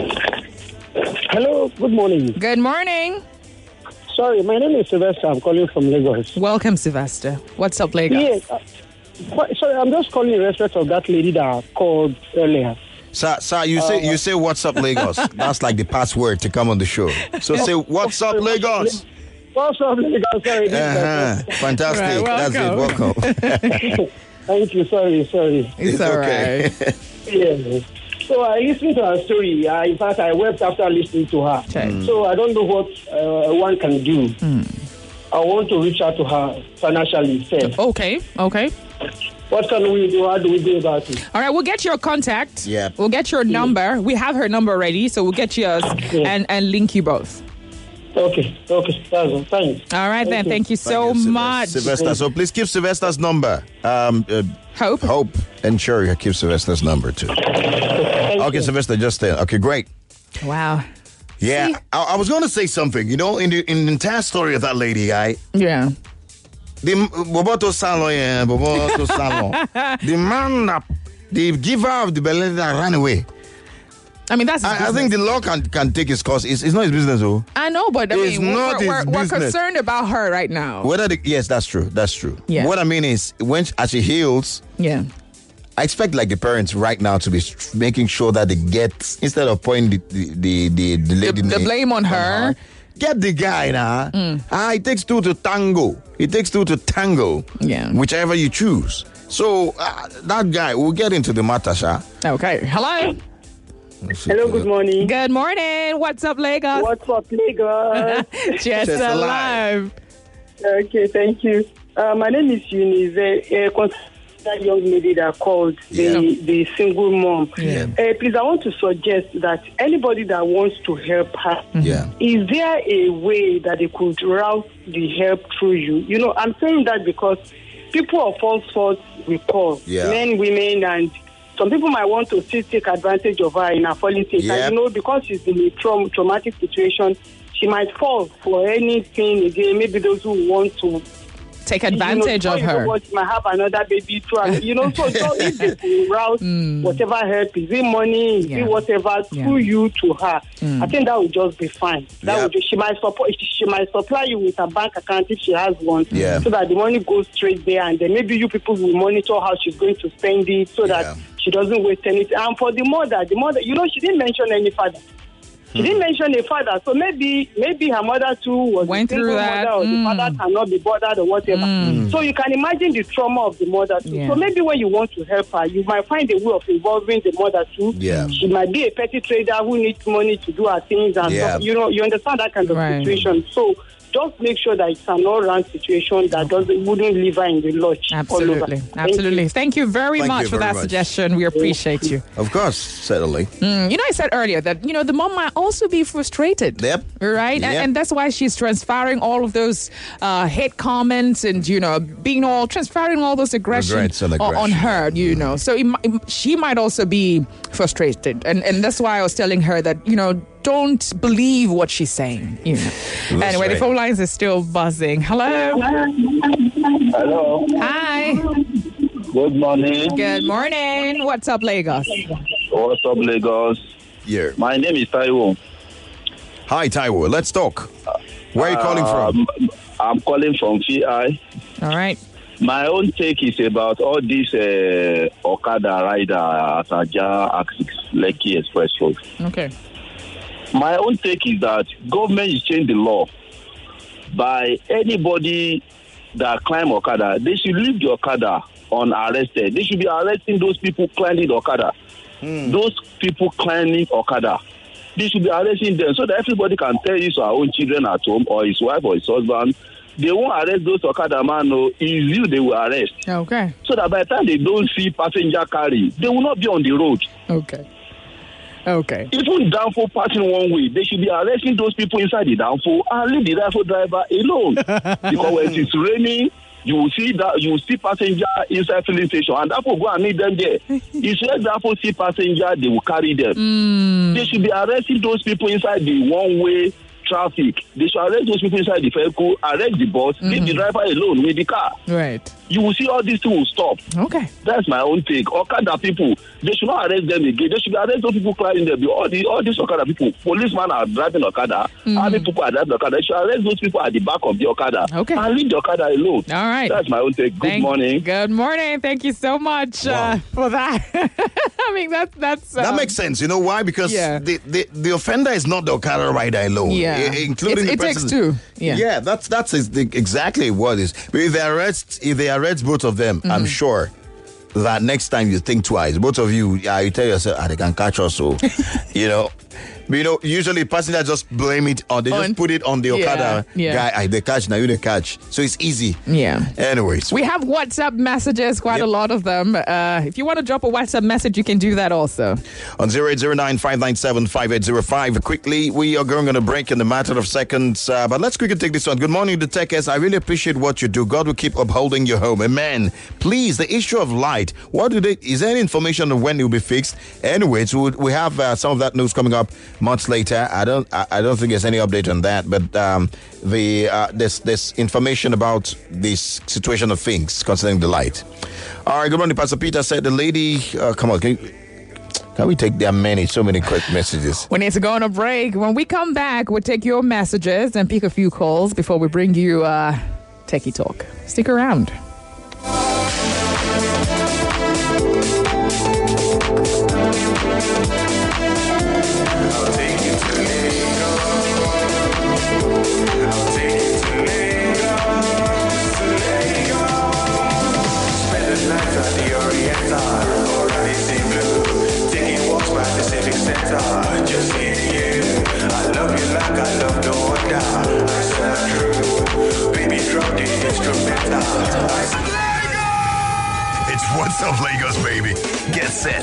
Speaker 6: Hello, good morning.
Speaker 1: Good morning.
Speaker 6: Sorry, my name is Sylvester. I'm calling from Lagos.
Speaker 1: Welcome, Sylvester. What's up, Lagos?
Speaker 6: Yes. Uh, sorry, I'm just calling in respect of that lady that called earlier.
Speaker 4: Sir, sir, you say you say what's up, Lagos. That's like the password to come on the show. So say what's up, Lagos.
Speaker 6: What's up, Lagos? Sorry.
Speaker 4: Uh-huh. Fantastic.
Speaker 1: Right,
Speaker 4: that's it. Welcome.
Speaker 6: Thank you. Sorry, sorry.
Speaker 1: It's, it's all
Speaker 4: okay.
Speaker 1: right.
Speaker 6: Yeah. So I listened to her story. Uh, in fact, I wept after listening to her.
Speaker 1: Okay.
Speaker 6: Mm. So I don't know what uh, one can do. Mm. I want to reach out to her financially first.
Speaker 1: Okay. Okay.
Speaker 6: What can we do? How do we go about it?
Speaker 1: All right, we'll get your contact.
Speaker 4: Yeah.
Speaker 1: We'll get your number. We have her number ready, so we'll get yours
Speaker 6: Yeah.
Speaker 1: and, and link you both.
Speaker 6: Okay, okay, that's all. Thanks.
Speaker 1: All right,
Speaker 6: Thank
Speaker 1: then.
Speaker 6: you.
Speaker 1: Thank you so
Speaker 4: Thank you, Sylvester.
Speaker 1: much.
Speaker 4: Sylvester. So please keep Sylvester's number. Um, uh,
Speaker 1: Hope.
Speaker 4: Hope. And sure, you keep Sylvester's number too.
Speaker 6: Thank
Speaker 4: Okay,
Speaker 6: you.
Speaker 4: Sylvester, just stay. Okay, great.
Speaker 1: Wow.
Speaker 4: Yeah,
Speaker 1: See?
Speaker 4: I, I was going to say something. You know, in the in the entire story of that lady, guy,
Speaker 1: Yeah.
Speaker 4: the Boboto Salon, yeah, Boboto Salon, the man that the giver of the belly that ran away.
Speaker 1: I mean, that's his
Speaker 4: I, I
Speaker 1: business.
Speaker 4: think the law can can take his course. It's, it's not his business, though.
Speaker 1: I know, but I
Speaker 4: It's
Speaker 1: mean,
Speaker 4: not
Speaker 1: we're,
Speaker 4: his
Speaker 1: we're, we're
Speaker 4: business.
Speaker 1: concerned about her right now.
Speaker 4: Whether the, yes, that's true. That's true.
Speaker 1: Yeah.
Speaker 4: What I mean is, when she- as she heals,
Speaker 1: Yeah.
Speaker 4: I expect like the parents right now to be st- making sure that they get, instead of pointing the the the, the lady
Speaker 1: The- the
Speaker 4: name
Speaker 1: blame on her.
Speaker 4: get the guy now. Ah, it takes two to tango. It takes two to tango.
Speaker 1: Yeah.
Speaker 4: Whichever you choose. So uh, that guy, we'll get into the matter, Sha.
Speaker 1: Okay. Hello.
Speaker 6: Hello, good morning.
Speaker 1: Good morning. What's up, Lagos?
Speaker 6: What's up, Lagos?
Speaker 1: Just,
Speaker 4: Just
Speaker 1: alive.
Speaker 6: Okay, thank you. Uh, my name is Eunice, a, a concerned young lady that called,
Speaker 4: Yeah.
Speaker 6: the, the single mom.
Speaker 1: Yeah.
Speaker 6: Uh, please, I want to suggest that anybody that wants to help her,
Speaker 4: Yeah.
Speaker 6: is there a way that they could route the help through you? You know, I'm saying that because people of all sorts we call,
Speaker 4: Yeah.
Speaker 6: men, women, and some people might want to still take advantage of her in her falling state.
Speaker 4: Yep.
Speaker 6: And you know, because she's in a traum- traumatic situation, she might fall for anything again. Maybe those who want to
Speaker 1: Take advantage
Speaker 6: you know,
Speaker 1: of
Speaker 6: you know
Speaker 1: her.
Speaker 6: what, she might have another baby too. and, You know, so, so if they could route whatever help, is it money, is
Speaker 1: Yeah.
Speaker 6: it whatever, through
Speaker 1: Yeah.
Speaker 6: you to her, I think that would just be fine. That
Speaker 4: Yep.
Speaker 6: would just, she might support. She might supply you with a bank account if she has one,
Speaker 4: Yeah.
Speaker 6: so that the money goes straight there, and then maybe you people will monitor how she's going to spend it, so
Speaker 4: Yeah.
Speaker 6: that she doesn't waste anything. And for the mother, the mother, you know, she didn't mention any father. She didn't mention a father, so maybe maybe her mother too was
Speaker 1: Went
Speaker 6: a single
Speaker 1: through that.
Speaker 6: mother, or
Speaker 1: Mm.
Speaker 6: the father cannot be bothered or whatever. So you can imagine the trauma of the mother too.
Speaker 1: Yeah.
Speaker 6: So maybe when you want to help her, you might find a way of involving the mother too.
Speaker 4: Yeah.
Speaker 6: She might be a petty trader who needs money to do her things, and
Speaker 4: Yeah.
Speaker 6: stuff. You know, you understand that kind of
Speaker 1: Right.
Speaker 6: situation. So just make sure that it's an all-round situation that doesn't wouldn't leave her in the lodge. all over.
Speaker 1: Absolutely.
Speaker 6: Thank
Speaker 1: Absolutely.
Speaker 6: you.
Speaker 1: Thank you very
Speaker 4: Thank
Speaker 1: much
Speaker 4: you
Speaker 1: for
Speaker 4: very
Speaker 1: that
Speaker 4: much.
Speaker 1: suggestion. We appreciate you.
Speaker 4: Of course, certainly.
Speaker 1: Mm, you know, I said earlier that, you know, the mom might also be frustrated.
Speaker 4: Yep.
Speaker 1: Right? And,
Speaker 4: Yep.
Speaker 1: and that's why she's transferring all of those uh, hate comments and, you know, being all, transferring all those aggression
Speaker 4: Regrets and
Speaker 1: on, on
Speaker 4: aggression.
Speaker 1: her, you know. So it, mi- she might also be frustrated. And, and that's why I was telling her that, you know, don't believe what she's saying, you know. Anyway, the
Speaker 4: right.
Speaker 1: phone lines are still buzzing. Hello.
Speaker 3: Hello.
Speaker 1: Hi.
Speaker 3: Good morning.
Speaker 1: Good morning. What's up, Lagos?
Speaker 3: What's up, Lagos?
Speaker 4: Yeah.
Speaker 3: My name is Taiwo.
Speaker 4: Hi, Taiwo. Let's talk. Where are you calling from?
Speaker 3: Um, I'm calling from V I.
Speaker 1: All right.
Speaker 3: My own take is about all these uh, Okada rider at Aja Axis Lekki Express Road.
Speaker 1: Okay.
Speaker 3: My own take is that government is changing the law. By anybody that climb Okada, they should leave the Okada unarrested. They should be arresting those people climbing the Okada. Those people climbing Okada. They should be arresting them so that everybody can tell his or her own children at home or his wife or his husband. They won't arrest those Okada man. No, it's you they will arrest.
Speaker 1: Okay.
Speaker 3: So that by the time they don't see passenger carry, they will not be on the road.
Speaker 1: Okay. Okay.
Speaker 3: Even downfall passing one way, they should be arresting those people inside the downfall and leave the downfall driver alone. Because when it is raining, you will see that you will see passenger inside filling station, and that will go and meet them there. If let that see passenger, they will carry them.
Speaker 1: Mm.
Speaker 3: They should be arresting those people inside the one way traffic. They should arrest those people inside the vehicle, arrest the bus, mm-hmm. leave the driver alone with the car.
Speaker 1: Right.
Speaker 3: You will see all these things will stop.
Speaker 1: Okay.
Speaker 3: That's my own take. Okada people, they should not arrest them again. They should arrest those people climbing there. All, the, all these Okada people, policemen are driving Okada, mm-hmm. army people are driving Okada. They should arrest those people at the back of the Okada.
Speaker 1: Okay.
Speaker 3: And leave the Okada alone.
Speaker 1: All right.
Speaker 3: That's my own take. Good
Speaker 1: Thank,
Speaker 3: morning.
Speaker 1: Good morning. Thank you so much
Speaker 4: Wow.
Speaker 1: uh, for that. I mean, that, that's... Um,
Speaker 4: That makes sense. You know why? Because
Speaker 1: Yeah.
Speaker 4: the, the, the offender is not the Okada rider alone.
Speaker 1: Yeah.
Speaker 4: I- including
Speaker 1: It's-
Speaker 4: the
Speaker 1: it takes
Speaker 4: person-
Speaker 1: two. Yeah.
Speaker 4: Yeah, that's that's is the, exactly what it is. But if they arrest if they arrest both of them, I'm sure that next time you think twice. Both of you, yeah, you tell yourself, ah, they can catch us. So, you know, But, you know, usually passengers just blame it on, they
Speaker 1: On-
Speaker 4: just put it on the Okada
Speaker 1: Yeah, yeah.
Speaker 4: guy. I, they catch, now you they catch. So it's easy.
Speaker 1: Yeah.
Speaker 4: Anyways.
Speaker 1: We have WhatsApp messages, quite
Speaker 4: Yep.
Speaker 1: a lot of them. Uh, if you want to drop a WhatsApp message, you can do that also.
Speaker 4: On zero eight zero nine, five nine seven, five eight zero five. Quickly, we are going on a break in a matter of seconds. Uh, but let's quickly take this one. Good morning, the Techers. I really appreciate what you do. God will keep upholding your home. Amen. Please, the issue of light. What do they, is there any information on when it will be fixed? Anyways, we, we have uh, some of that news coming up months later. I don't I, I don't think there's any update on that. But um, the uh, there's, there's information about this situation of things concerning the light. All right, good morning. Pastor Peter said the lady, uh, come on, can you, Can we take their many, so many quick messages?
Speaker 1: We need to go on a break. When we come back, we'll take your messages and pick a few calls before we bring you uh, Techie Talk. Stick around.
Speaker 9: I'll take you to Lagos. I'll take you to Lagos, to Lagos. Spend the night at the Oriental or Radisson Blue. Taking walks by the Civic Center. Just seeing you. I love you like I love no other. I said I'm true. Baby, drop the instrumental. I said Lagos.
Speaker 7: It's What's Up Lagos, baby. Get set.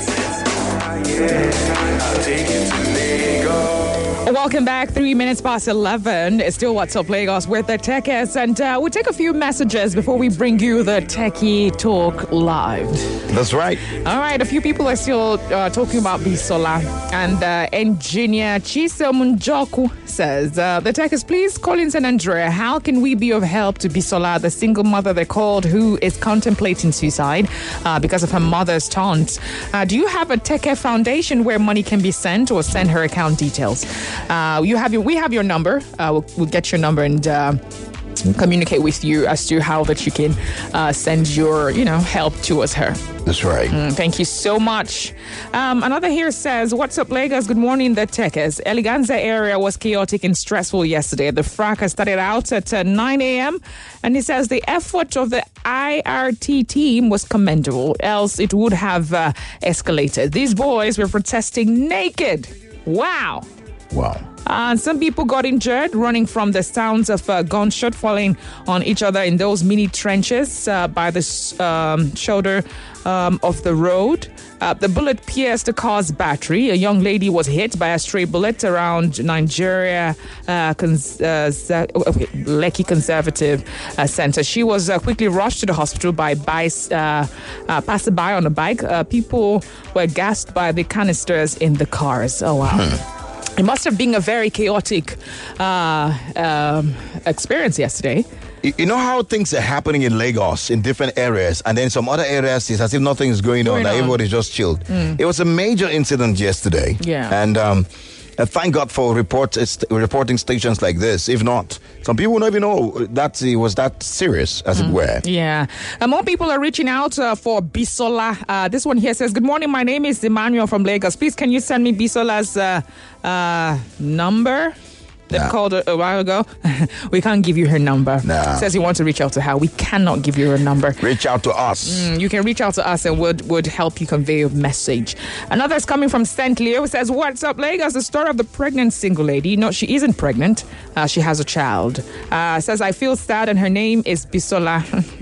Speaker 9: Yeah, I'll take you to Lagos.
Speaker 1: Welcome back. Three minutes past eleven. It's still What's Up Lagos with the Techers. And uh, we'll take a few messages before we bring you the Techie Talk live.
Speaker 4: That's right.
Speaker 1: All right. A few people are still uh, talking about Bisola. And uh, engineer Chisa Munjoku says, uh, the Techers, please call in San Andrea. How can we be of help to Bisola, the single mother they called, who is contemplating suicide uh, because of her mother's taunt? Uh, do you have a Teke Foundation where money can be sent, or send her account details? Uh, you have your, we have your number. Uh, we'll, we'll get your number and uh, communicate with you as to how that you can uh, send your, you know, help towards her.
Speaker 4: That's right.
Speaker 1: Mm, thank you so much. Um, another here says, what's up, Lagos? Good morning, the Techers. Eleganza area was chaotic and stressful yesterday. The fracas started out at uh, nine a.m. And he says the effort of the I R T team was commendable, else it would have uh, escalated. These boys were protesting naked. Wow.
Speaker 4: Wow.
Speaker 1: Uh, some people got injured running from the sounds of uh, gunshot falling on each other in those mini trenches uh, by the um, shoulder um, of the road. Uh, the bullet pierced the car's battery. A young lady was hit by a stray bullet around Nigeria uh, cons- uh, okay, Lekki Conservative uh, Center. She was uh, quickly rushed to the hospital by bice, uh, uh, passerby on a bike. Uh, people were gassed by the canisters in the cars. Oh, wow. Hmm. It must have been a very chaotic uh, um, experience yesterday.
Speaker 4: You know how things are happening in Lagos in different areas, and then some other areas it's as if nothing is going, going on, on. Everybody's just chilled. Mm. It was a major incident yesterday.
Speaker 1: Yeah.
Speaker 4: And um, uh, thank God for report, uh, st- reporting stations like this. If not, some people don't even know that it was that serious, as mm. it were.
Speaker 1: Yeah. Uh, more people are reaching out uh, for Bisola. Uh, this one here says, good morning, my name is Emmanuel from Lagos. Please, can you send me Bisola's uh, uh, number? They've nah. called her a while ago. We can't give you her number.
Speaker 4: Nah.
Speaker 1: Says you want to reach out to her. We cannot give you her number.
Speaker 4: Reach out to us.
Speaker 1: Mm, you can reach out to us and would would help you convey a message. Another is coming from Saint Leo. Says, what's up, Lagos? The story of the pregnant single lady. No, she isn't pregnant. Uh, she has a child. Uh, says, I feel sad, and her name is Bisola.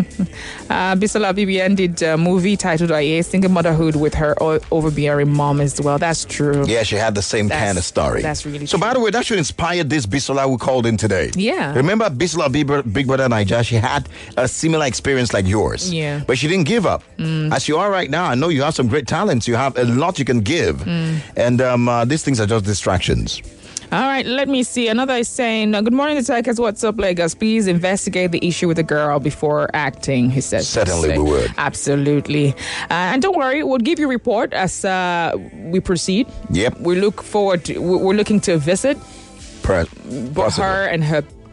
Speaker 1: uh, Bisola B B N did a movie titled A Single Motherhood with her o- overbearing mom as well. That's true.
Speaker 4: Yeah, she had the same
Speaker 1: that's,
Speaker 4: kind of story.
Speaker 1: That's really
Speaker 4: so,
Speaker 1: true.
Speaker 4: by the way, that should inspire this Bisola we called in today.
Speaker 1: Yeah.
Speaker 4: Remember Bisola Big, Big Brother Naija? She had a similar experience like yours.
Speaker 1: Yeah.
Speaker 4: But she didn't give up.
Speaker 1: Mm.
Speaker 4: As you are right now, I know you have some great talents. You have a lot you can give.
Speaker 1: Mm.
Speaker 4: And um, uh, these things are just distractions.
Speaker 1: All right, let me see. Another is saying, good morning, the Techers. What's up, Lagos? Please investigate the issue with the girl before acting, he says.
Speaker 4: Certainly we would.
Speaker 1: Absolutely. Uh, and don't worry, we'll give you a report as uh, we proceed.
Speaker 4: Yep.
Speaker 1: We look forward to, we're looking to visit
Speaker 4: Pre-
Speaker 1: both her and her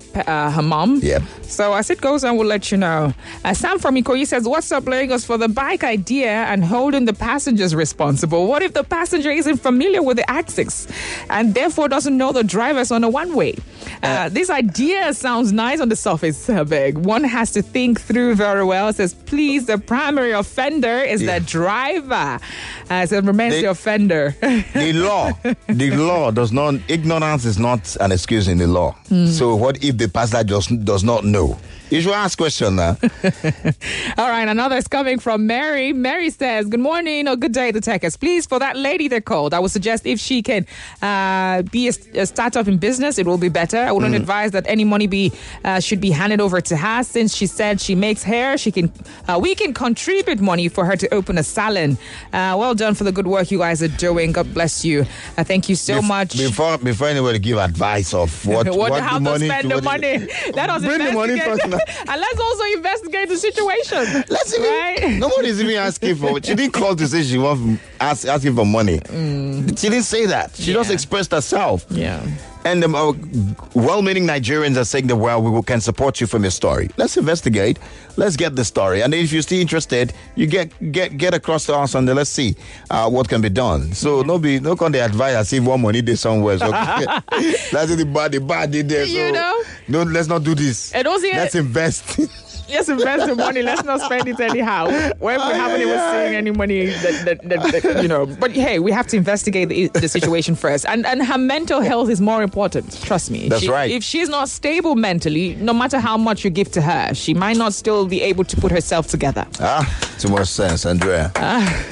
Speaker 1: uh, her mom.
Speaker 4: Yep.
Speaker 1: So as it goes on, we'll let you know. Uh, Sam from Ikoyi says, what's up, Lagos, for the bike idea and holding the passengers responsible? What if the passenger isn't familiar with the axis and therefore doesn't know the drivers on a one-way? Uh, uh, this idea sounds nice on the surface, uh, Beg. One has to think through very well. It says, please, the primary offender is yeah. the driver. Uh, so remains the, the offender.
Speaker 4: The law, the law does not, ignorance is not an excuse in the law. Mm. So what if the passenger just does not know? You should ask question now.
Speaker 1: All right, another is coming from Mary. Mary says, good morning or good day, the techers. Please, for that lady that called, I would suggest if she can uh, be a, a startup in business, it will be better. I wouldn't mm. advise that any money be uh, should be handed over to her, since she said she makes hair. She can, uh, we can contribute money for her to open a salon. Uh, well done for the good work you guys are doing. God bless you. Uh, thank you so
Speaker 4: Bef-
Speaker 1: much.
Speaker 4: Before before anybody give advice of what,
Speaker 1: what,
Speaker 4: what
Speaker 1: how
Speaker 4: the
Speaker 1: to
Speaker 4: money,
Speaker 1: spend
Speaker 4: to
Speaker 1: the money, let us
Speaker 4: bring the money first now.
Speaker 1: And let's also investigate the situation.
Speaker 4: Let's even, right? Nobody's even asking for. She didn't call to say she wants ask, asking for money. Mm. She didn't say that. She yeah. just expressed herself.
Speaker 1: Yeah.
Speaker 4: And um, uh, well-meaning Nigerians are saying that, well, we can support you from your story. Let's investigate. Let's get the story. And then if you're still interested, you get get get across to us and then let's see uh, what can be done. So no be no can they advise as if one money there somewhere. So that's the bad the bad there. So
Speaker 1: you know?
Speaker 4: No, let's not do this.
Speaker 1: And also,
Speaker 4: let's invest.
Speaker 1: Let's invest the money. Let's not spend it anyhow. When we oh, haven't yeah, even yeah. seen any money that, that, that, that, you know. But hey, we have to investigate the, the situation first. And and her mental health is more important. Trust me.
Speaker 4: That's
Speaker 1: she,
Speaker 4: right.
Speaker 1: If she's not stable mentally, no matter how much you give to her, she might not still be able to put herself together.
Speaker 4: Ah, too much sense, Andrea.
Speaker 1: Ah.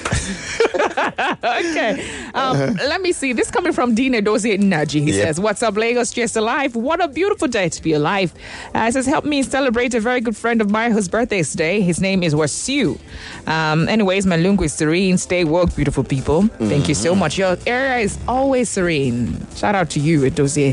Speaker 1: Okay. Um, let me see. This coming from Dina Dozie Naji. He yep. says, what's up, Lagos? Just alive. What a beautiful day to be alive. Uh, he says, help me celebrate a very good friend of mine whose birthday is today. His name is Wasiu. Um, anyways, my lungu is serene. Stay woke, beautiful people. Mm-hmm. Thank you so much. Your area is always serene. Shout out to you, Dozie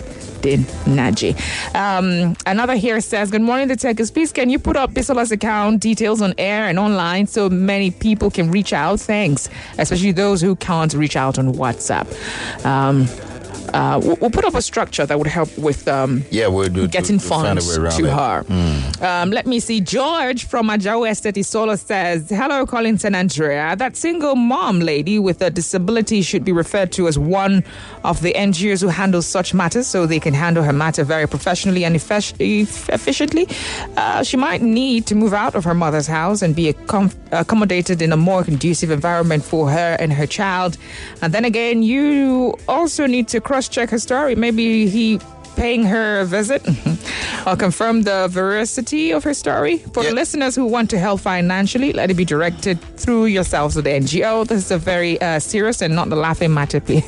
Speaker 1: Naji. Um, another here says, good morning, the techers. Please, can you put up Bisola's account details on air and online so many people can reach out? Thanks. Especially those who can't reach out on WhatsApp. Um, Uh, we'll put up a structure that would help with um,
Speaker 4: yeah, we'll do,
Speaker 1: getting
Speaker 4: do,
Speaker 1: funds to
Speaker 4: it.
Speaker 1: her.
Speaker 4: Mm.
Speaker 1: Um, let me see. George from Ajao Estate Solo says, hello, Collins and Andrea. That single mom lady with a disability should be referred to as one of the N G Os who handles such matters so they can handle her matter very professionally and efficiently. Uh, she might need to move out of her mother's house and be accom- accommodated in a more conducive environment for her and her child. And then again, you also need to cross check her story. Maybe he paying her a visit or confirm the veracity of her story. For yep. the listeners who want to help financially, let it be directed through yourselves to the N G O. This is a very uh, serious and not the laughing matter, please.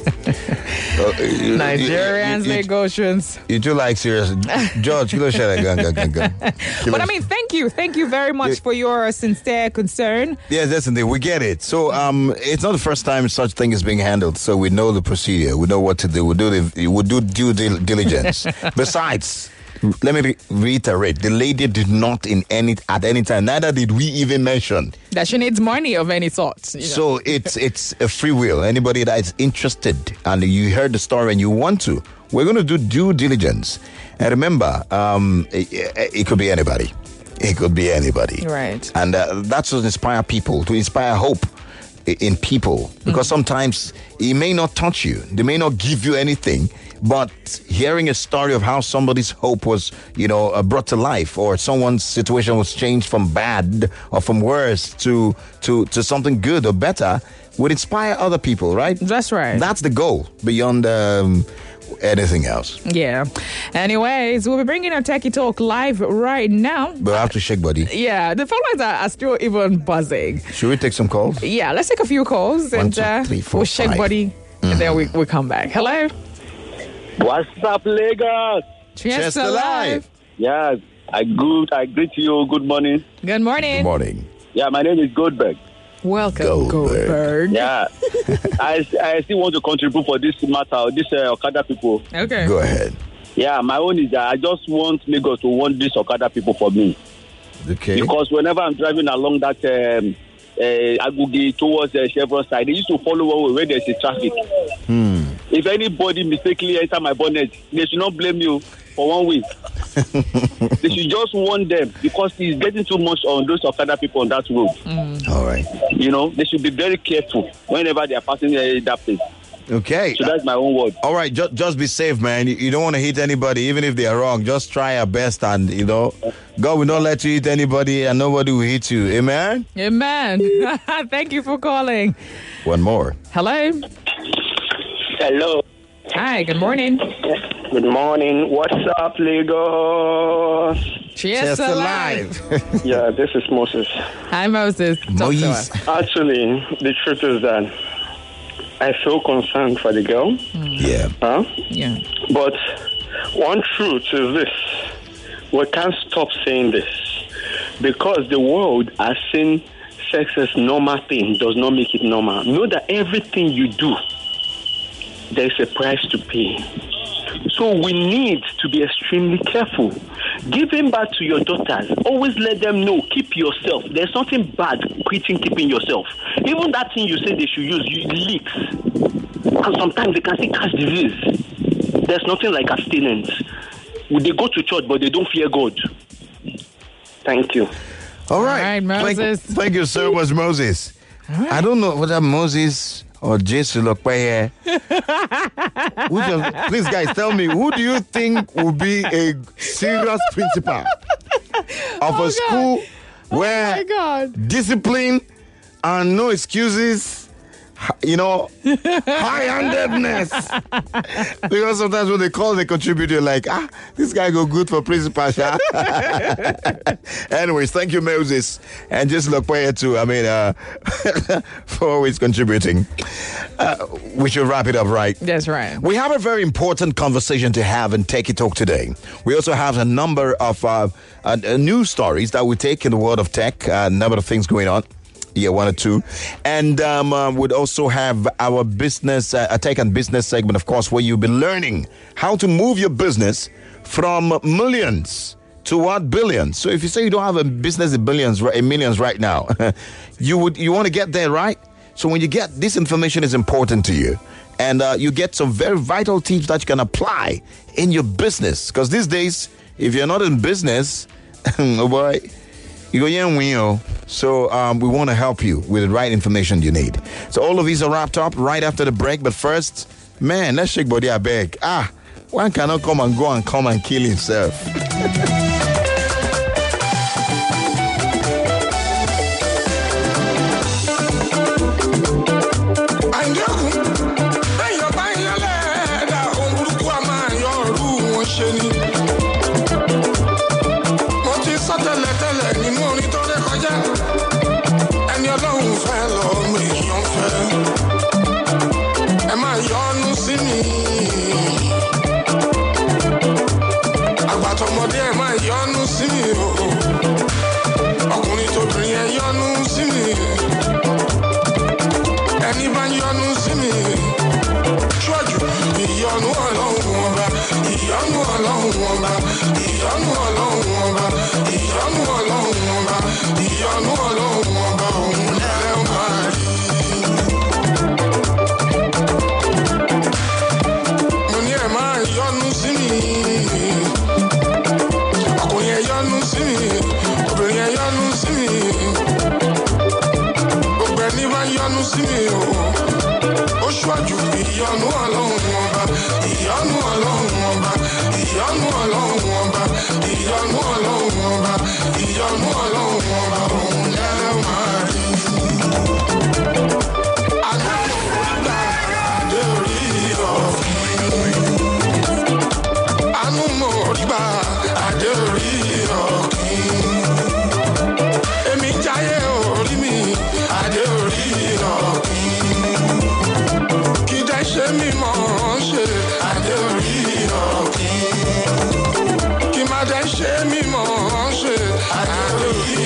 Speaker 1: uh, you, Nigerians, you, you, Lagosians.
Speaker 4: You do like serious. George, you share gun, gun, gun, gun.
Speaker 1: But I mean, thank you. Thank you very much yeah. for your sincere concern.
Speaker 4: Yes, that's the thing. We get it. So um, it's not the first time such thing is being handled. So we know the procedure. We know what to do. We do the, we do due diligence. Besides, let me re- reiterate, the lady did not in any at any time, neither did we even mention
Speaker 1: that she needs money of any sort. You know?
Speaker 4: So it's it's a free will. Anybody that is interested and you heard the story and you want to, we're going to do due diligence. And remember, um, it, it could be anybody. It could be anybody.
Speaker 1: Right.
Speaker 4: And uh, that's to inspire people, to inspire hope in people. Because mm-hmm. sometimes it may not touch you. They may not give you anything. But hearing a story of how somebody's hope was, you know, uh, brought to life, or someone's situation was changed from bad or from worse to to to something good or better, would inspire other people, right?
Speaker 1: That's right.
Speaker 4: That's the goal beyond um, anything else.
Speaker 1: Yeah. Anyways, we'll be bringing our Techie Talk live right now.
Speaker 4: But I have to shake body.
Speaker 1: Yeah, the phone lines are, are still even buzzing.
Speaker 4: Should we take some calls?
Speaker 1: Yeah, let's take a few calls.
Speaker 4: One,
Speaker 1: and
Speaker 4: two,
Speaker 1: uh,
Speaker 4: three, four,
Speaker 1: we'll shake
Speaker 4: five.
Speaker 1: body, mm-hmm. and then we, we'll come back. Hello?
Speaker 2: What's up, Lagos?
Speaker 1: Cheers alive.
Speaker 2: Yes, I good. I greet you. Good morning.
Speaker 1: Good morning.
Speaker 4: Good morning.
Speaker 2: Yeah, my name is Goldberg.
Speaker 1: Welcome,
Speaker 4: Goldberg.
Speaker 1: Goldberg.
Speaker 2: Yeah, I, I still want to contribute for this matter, this uh, Okada people.
Speaker 1: Okay.
Speaker 4: Go ahead.
Speaker 2: Yeah, my own is that I just want Lagos to want these Okada people for me.
Speaker 4: Okay.
Speaker 2: Because whenever I'm driving along that um, uh, Agugi towards the Chevron side, they used to follow one way where there's a traffic.
Speaker 4: Hmm.
Speaker 8: if anybody mistakenly enter my bonnet, they should not blame you for one week. They should just warn them because it's getting too much on those Okada people on that road.
Speaker 1: Mm.
Speaker 4: All right.
Speaker 8: You know, they should be very careful whenever they are passing uh, that place.
Speaker 4: Okay.
Speaker 8: So that's my own word.
Speaker 4: All right, just just be safe, man. You, you don't want to hit anybody, even if they are wrong. Just try your best, and you know, God will not let you hit anybody, and nobody will hit you. Amen.
Speaker 1: Amen. Thank you for calling.
Speaker 4: One more.
Speaker 1: Hello.
Speaker 2: Hello.
Speaker 1: Hi. Good morning.
Speaker 2: Good morning. What's up, Lagos?
Speaker 1: Cheers, alive.
Speaker 2: Yeah, this is Moses.
Speaker 1: Hi, Moses. Talk
Speaker 4: Moses.
Speaker 1: to us.
Speaker 2: Actually, the truth is that I feel concerned for the girl.
Speaker 4: Yeah.
Speaker 2: Huh?
Speaker 1: Yeah.
Speaker 2: But one truth is this. We can't stop saying this. Because the world has seen sex as normal thing does not make it normal. Know that everything you do, there's a price to pay. So we need to be extremely careful. Giving back to your daughters, always let them know, keep yourself. There's nothing bad quitting keeping yourself. Even that thing you say they should use, you leaks. And sometimes they can still catch disease. There's nothing like abstinence. They go to church, but they don't fear God. Thank you.
Speaker 4: All right.
Speaker 1: All right, Moses.
Speaker 4: Thank, thank you so much, Moses.
Speaker 1: Right.
Speaker 4: I don't know whether Moses or Jason Lokpeye. Please, guys, tell me, who do you think will be a serious principal of
Speaker 1: Oh,
Speaker 4: a school
Speaker 1: Oh,
Speaker 4: where
Speaker 1: my God.
Speaker 4: discipline and no excuses, you know, high-handedness? Because sometimes when they call the contributor, like, ah, this guy go good for principal. Anyways, thank you, Moses. And just look here too. I mean, uh, for always contributing. Uh, we should wrap it up, right?
Speaker 1: That's right.
Speaker 4: We have a very important conversation to have in Techie Talk today. We also have a number of uh, uh, news stories that we take in the world of tech, a number of things going on. Yeah, one or two. And um, uh, we'd also have our business, uh, a tech and business segment, of course, where you'll be learning how to move your business from millions to what, billions. So if you say you don't have a business in billions, in millions right now, you would you want to get there, right? So when you get this information is important to you. And uh, you get some very vital tips that you can apply in your business. Because these days, if you're not in business, oh boy, you go, yeah, we know. So um, we want to help you with the right information you need. So all of these are wrapped up right after the break. But first, man, let's shake body, I beg. Ah, one cannot come and go and come and kill himself.
Speaker 10: ìyọ́nú ọlọ́run ọba ìyọ́nú ọlọ́run ọba ìyọ́nú ọlọ́run ọba ìyọ́nú ọlọ́run ọba ìyọ́nú ọlọ́run ọba òun lẹ́rẹ̀ máa rí. àgbà dé orí ọ̀gbìn àánú mo rí gbà àdé orí ọ̀gbìn èmi jáyé orí mi àdé orí ọ̀gbìn kí dẹ́ ṣe mi mọ̀ ọ́n ṣe àdé orí ọ̀gbìn kí má dẹ́ ṣe mi mọ̀ ọ́n ṣe àdé orí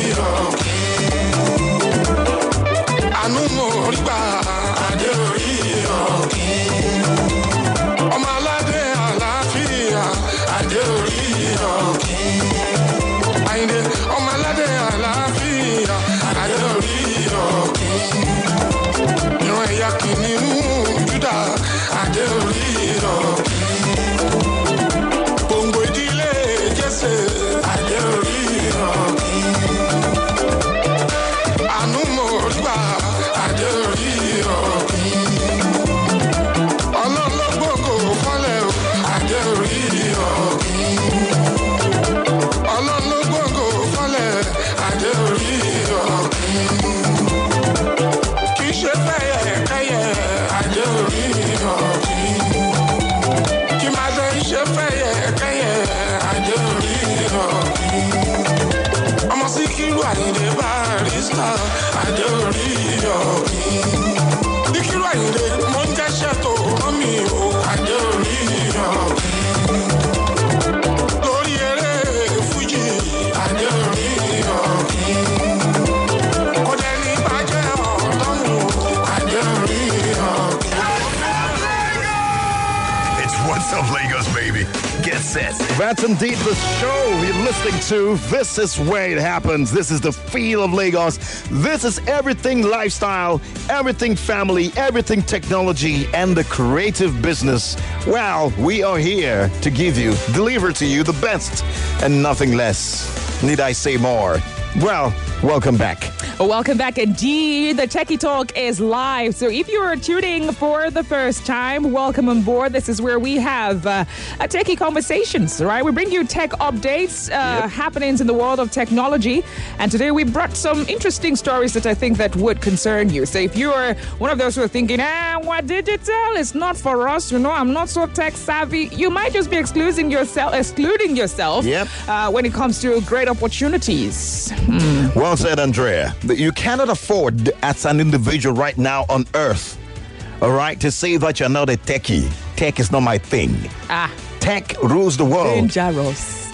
Speaker 10: ọ̀gbìn àánú mo rí gbà àdé orí ọ̀gbìn ọmọ aládé àlàáfíà àdé orí ọ̀gbìn àyìndé ọmọ aládé àlàáfíà àdé orí ọ̀gbìn ìran ẹ̀yà kìnìún Júdà. adé orí ọ̀kín. Gbòǹgbò ìdílé Jésè, adé orí ọ̀kín. Àánú mo rí gbà, adé orí ọ̀kín. Ọlọ́run ló gbòǹgbò fọ́lẹ̀ o, adé orí ọ̀kín. Ọlọ́run ló gbòǹgbò fọ́lẹ̀, adé orí ọ̀kín. Kì í ṣe fẹ́yẹ̀ kẹ́yẹ̀, adé orí ọ̀kín. Kì í máa ṣe iṣẹ́ fẹ́yẹ̀ kẹ́yẹ̀, adé orí ọ̀kín. Ọmọ Síkírù Àyìndé Barrister, adé orí ọ̀kín. Síkírù Àyìndé mo ń jẹ́ṣẹ́ tó rán mi o, adé orí ọ̀kín. Lórí eré Fújì, adé orí ọ̀kín. Kò dẹ̀ ní bàjẹ́ Ọlọ́run o, adé orí ọ̀kín.
Speaker 7: It's What's Up Lagos, baby. Get set.
Speaker 4: That's indeed the show you're listening to. This is where it happens. This is the feel of Lagos. This is everything lifestyle, everything family, everything technology, and the creative business. Well, we are here to give you, deliver to you the best and nothing less. Need I say more? Well, welcome back.
Speaker 1: Welcome back indeed. The Techie Talk is live. So if you are tuning for the first time, welcome on board. This is where we have uh, a techie conversations, right? We bring you tech updates, uh, yep. happenings in the world of technology. And today we brought some interesting stories that I think that would concern you. So if you are one of those who are thinking, ah, what digital? It's not for us. You know, I'm not so tech savvy. You might just be excluding yourself, excluding yourself
Speaker 4: yep.
Speaker 1: uh, when it comes to great opportunities. Hmm.
Speaker 4: Well said, Andrea. You cannot afford as an individual right now on earth, all right, to say that you're not a techie. Tech is not my thing.
Speaker 1: Ah.
Speaker 4: Tech rules the world.
Speaker 1: Dangerous.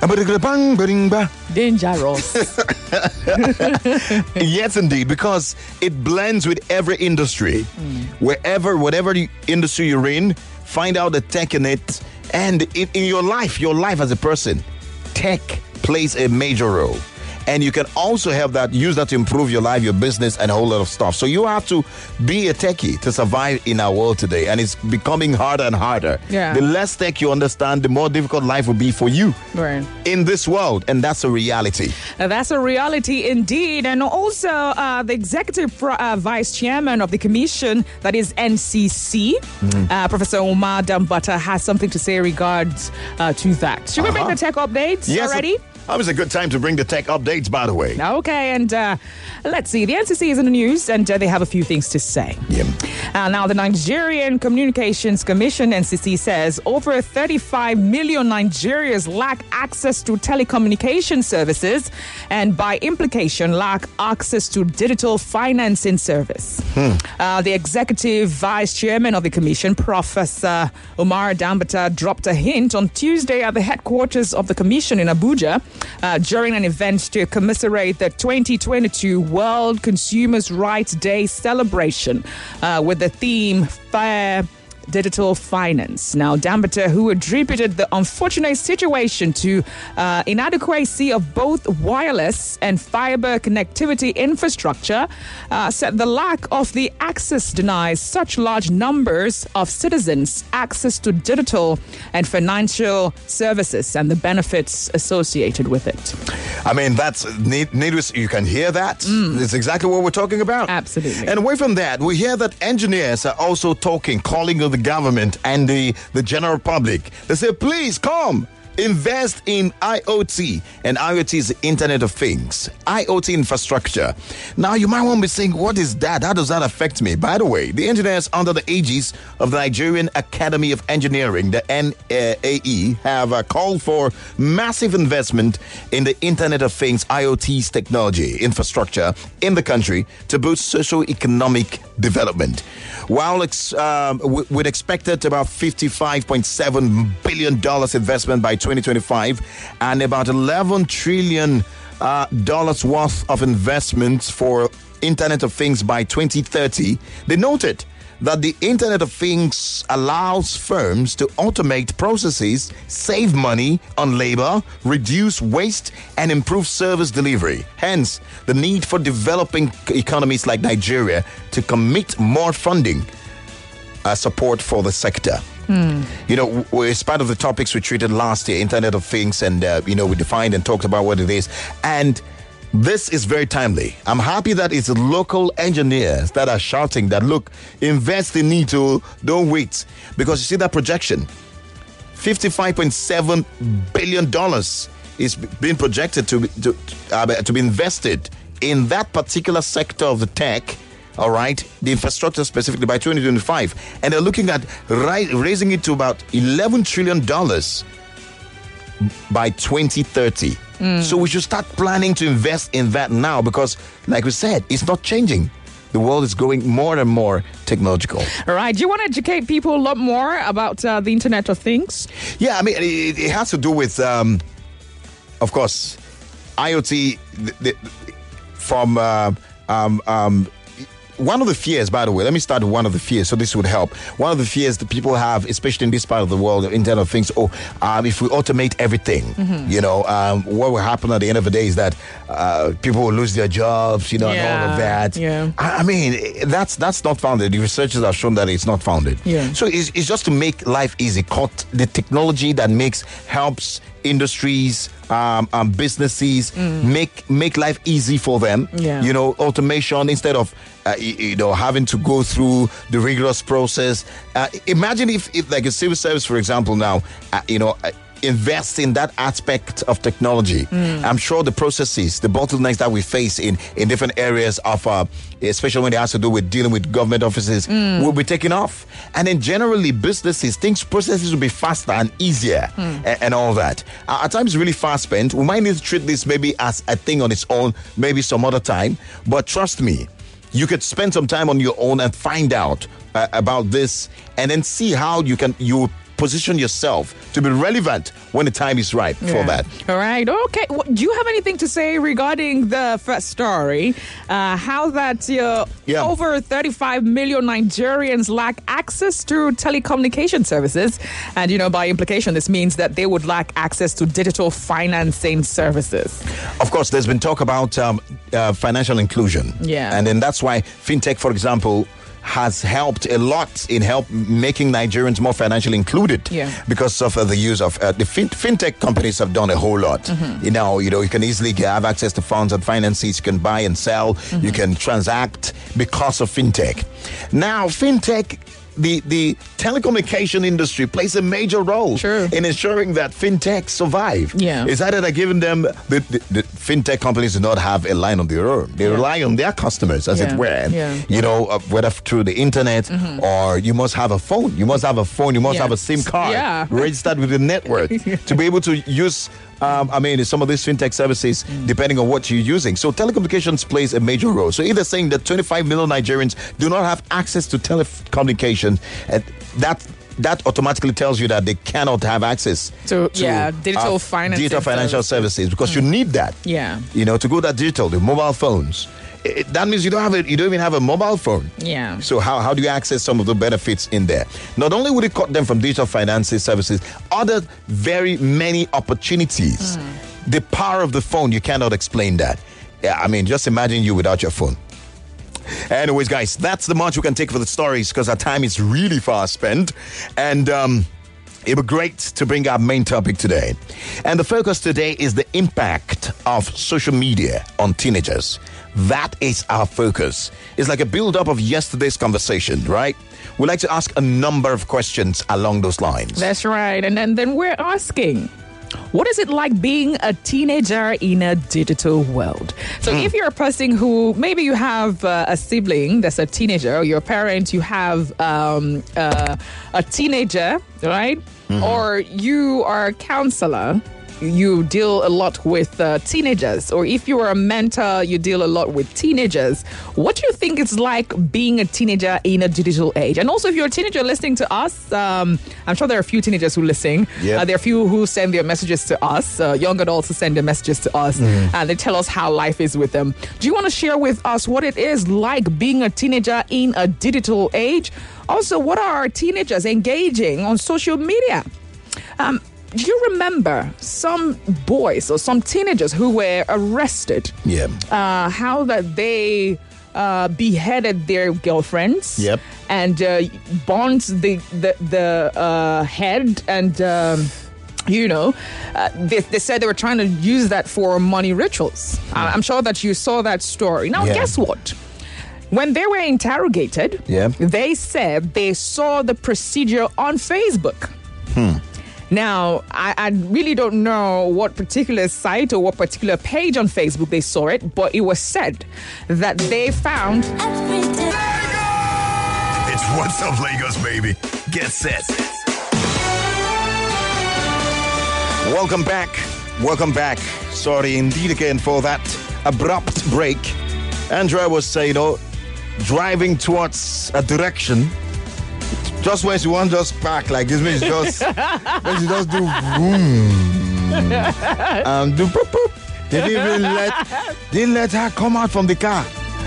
Speaker 4: Dangerous. Yes, indeed, because it blends with every industry. Mm. Wherever, whatever the industry you're in, find out the tech in it. And in, in your life, your life as a person, tech plays a major role. And you can also have that, use that to improve your life, your business, and a whole lot of stuff. So you have to be a techie to survive in our world today. And it's becoming harder and harder.
Speaker 1: Yeah.
Speaker 4: The less tech you understand, the more difficult life will be for you
Speaker 1: right.
Speaker 4: in this world. And that's a reality.
Speaker 1: Uh, that's a reality indeed. And also uh, the executive uh, vice chairman of the commission, that is N C C, mm. uh, Professor Umar Dambata, has something to say regards uh, to that. Should we uh-huh. bring the tech updates
Speaker 4: yes,
Speaker 1: already?
Speaker 4: It- That was a good time to bring the tech updates, by the way.
Speaker 1: Okay, and uh, let's see. The N C C is in the news, and uh, they have a few things to say.
Speaker 4: Yeah.
Speaker 1: Uh, now, the Nigerian Communications Commission, N C C, says over thirty-five million Nigerians lack access to telecommunication services, and by implication, lack access to digital financing service.
Speaker 4: Hmm.
Speaker 1: Uh, the executive vice chairman of the commission, Professor Umar Dambata, dropped a hint on Tuesday at the headquarters of the commission in Abuja. Uh, during an event to commiserate the twenty twenty-two World Consumers' Rights Day celebration uh, with the theme Fair Digital Finance. Now, Dambata, who attributed the unfortunate situation to uh, inadequacy of both wireless and fiber connectivity infrastructure, uh, said the lack of the access denies such large numbers of citizens access to digital and financial services and the benefits associated with it.
Speaker 4: I mean, that's needless. You can hear that. Mm. It's exactly what we're talking about.
Speaker 1: Absolutely.
Speaker 4: And away from that, we hear that engineers are also talking, calling on the government and the, the general public. They say, please come. Invest in I O T, and I O T is the Internet of Things, I O T infrastructure. Now, you might want to be saying, what is that? How does that affect me? By the way, the engineers under the aegis of the Nigerian Academy of Engineering, the N A E, have uh, called for massive investment in the Internet of Things, I O T's technology infrastructure in the country to boost socio-economic development. While it's um, with expected about fifty-five point seven billion dollars investment by twenty twenty-five and about eleven trillion dollars uh, worth of investments for Internet of Things by twenty thirty, they noted that the Internet of Things allows firms to automate processes, save money on labor, reduce waste, and improve service delivery. Hence, the need for developing economies like Nigeria to commit more funding uh, support for the sector.
Speaker 1: Hmm.
Speaker 4: You know, w- it's part of the topics we treated last year, Internet of Things, and, uh, you know, we defined and talked about what it is. And this is very timely. I'm happy that it's local engineers that are shouting that, look, invest in it, oh, don't wait. Because you see that projection, fifty-five point seven billion dollars is being projected to, to, uh, to be invested in that particular sector of the tech. All right, the infrastructure specifically by twenty twenty-five, and they're looking at ri- raising it to about eleven trillion dollars by twenty thirty. Mm. So we should start planning to invest in that now because, like we said, it's not changing. The world is going more and more technological.
Speaker 1: All right. Do you want to educate people a lot more about uh, the Internet of Things?
Speaker 4: Yeah, I mean, it, it has to do with, um, of course, IoT the, the, from uh, um, um, one of the fears, by the way, let me start with one of the fears, so this would help. One of the fears that people have, especially in this part of the world, the Internet of Things, oh, um, if we automate everything, mm-hmm. you know, um, what will happen at the end of the day is that uh, people will lose their jobs, you know,
Speaker 1: yeah.
Speaker 4: and all of that.
Speaker 1: Yeah.
Speaker 4: I, I mean, that's that's not founded. The researchers have shown that it's not founded.
Speaker 1: Yeah.
Speaker 4: So it's, it's just to make life easy. Cut the technology that makes, helps industries, um, um, businesses mm. make make life easy for them.
Speaker 1: Yeah.
Speaker 4: You know, automation instead of uh, you, you know having to go through the rigorous process. Uh, imagine if, if like a civil service, for example, now uh, you know. Uh, invest in that aspect of technology. Mm. I'm sure the processes, the bottlenecks that we face in, in different areas of, uh, especially when it has to do with dealing with government offices, mm. will be taken off. And then generally businesses, things, processes will be faster and easier mm. and, and all that. Uh, at times really fast spent. We might need to treat this maybe as a thing on its own, maybe some other time. But trust me, you could spend some time on your own and find out uh, about this and then see how you can, you position yourself to be relevant when the time is right yeah. for that.
Speaker 1: All right. Okay. Well, do you have anything to say regarding the first story? Uh, how that uh, yeah. over thirty-five million Nigerians lack access to telecommunication services. And, you know, by implication, this means that they would lack access to digital financing services.
Speaker 4: Of course, there's been talk about um, uh, financial inclusion.
Speaker 1: Yeah.
Speaker 4: And then that's why fintech, for example, has helped a lot in help making Nigerians more financially included
Speaker 1: yeah.
Speaker 4: because of uh, the use of uh, the fin- fintech companies have done a whole lot. Mm-hmm. You know, you know, you can easily have access to funds and finances. You can buy and sell. Mm-hmm. You can transact because of fintech. Now, fintech. The, the telecommunication industry plays a major role
Speaker 1: sure.
Speaker 4: in ensuring that fintech survive.
Speaker 1: Yeah.
Speaker 4: It's either they're giving them, the, the, the fintech companies do not have a line on their own. They yeah. rely on their customers, as
Speaker 1: yeah.
Speaker 4: it were.
Speaker 1: Yeah.
Speaker 4: You know, uh, whether through the internet mm-hmm. or you must have a phone. You must have a phone. You must
Speaker 1: yeah.
Speaker 4: have a SIM card
Speaker 1: yeah.
Speaker 4: registered with the network to be able to use Um, I mean, some of these fintech services, mm. depending on what you're using. So telecommunications plays a major role. So either saying that twenty-five million Nigerians do not have access to telecommunications, and that that automatically tells you that they cannot have access
Speaker 1: to,
Speaker 4: to
Speaker 1: yeah, digital
Speaker 4: uh,
Speaker 1: financing
Speaker 4: digital financial services, because mm. you need that.
Speaker 1: Yeah.
Speaker 4: You know, to go that digital, the mobile phones. It, that means you don't have a, you don't even have a mobile phone.
Speaker 1: Yeah.
Speaker 4: So how, how do you access some of the benefits in there? Not only would it cut them from digital financing services, other very many opportunities. Mm. The power of the phone, you cannot explain that. Yeah, I mean, just imagine you without your phone. Anyways, guys, that's the much we can take for the stories because our time is really fast spent. And um, it would be great to bring our main topic today. And the focus today is the impact of social media on teenagers. That is our focus. It's like a build-up of yesterday's conversation, right? We'd like to ask a number of questions along those lines.
Speaker 1: That's right. And then, then we're asking, what is it like being a teenager in a digital world? So mm. if you're a person who, maybe you have uh, a sibling that's a teenager, or you're a parent, you have um, uh, a teenager, right? Mm-hmm. Or you are a counselor, you deal a lot with uh, teenagers, or if you are a mentor, you deal a lot with teenagers. What do you think it's like being a teenager in a digital age? And also, if you're a teenager listening to us, um, I'm sure there are a few teenagers who listen.
Speaker 4: Yep.
Speaker 1: Uh, there are a few who send their messages to us, uh, young adults who send their messages to us, mm. and they tell us how life is with them. Do you want to share with us what it is like being a teenager in a digital age? Also, what are our teenagers engaging on social media? Um, Do you remember some boys or some teenagers who were arrested?
Speaker 4: Yeah.
Speaker 1: Uh, how that they uh, beheaded their girlfriends.
Speaker 4: Yep.
Speaker 1: And uh, burnt the the the uh, head and. Um, You know, uh, they, they said they were trying to use that for money rituals. Uh, I'm sure that you saw that story. Now,
Speaker 4: Yeah.
Speaker 1: guess what? When they were interrogated,
Speaker 4: Yeah.
Speaker 1: they said they saw the procedure on Facebook.
Speaker 4: Hmm.
Speaker 1: Now, I, I really don't know what particular site or what particular page on Facebook they saw it, but it was said that they found...
Speaker 7: It's What's Up Lagos, baby. Get set.
Speaker 4: Welcome back. Welcome back. Sorry indeed again for that abrupt break. Andrea was saying, you know, driving towards a direction. Just when she wants just park like this, means just when she just do boom and do poop poop. They didn't even let didn't let her come out from the car.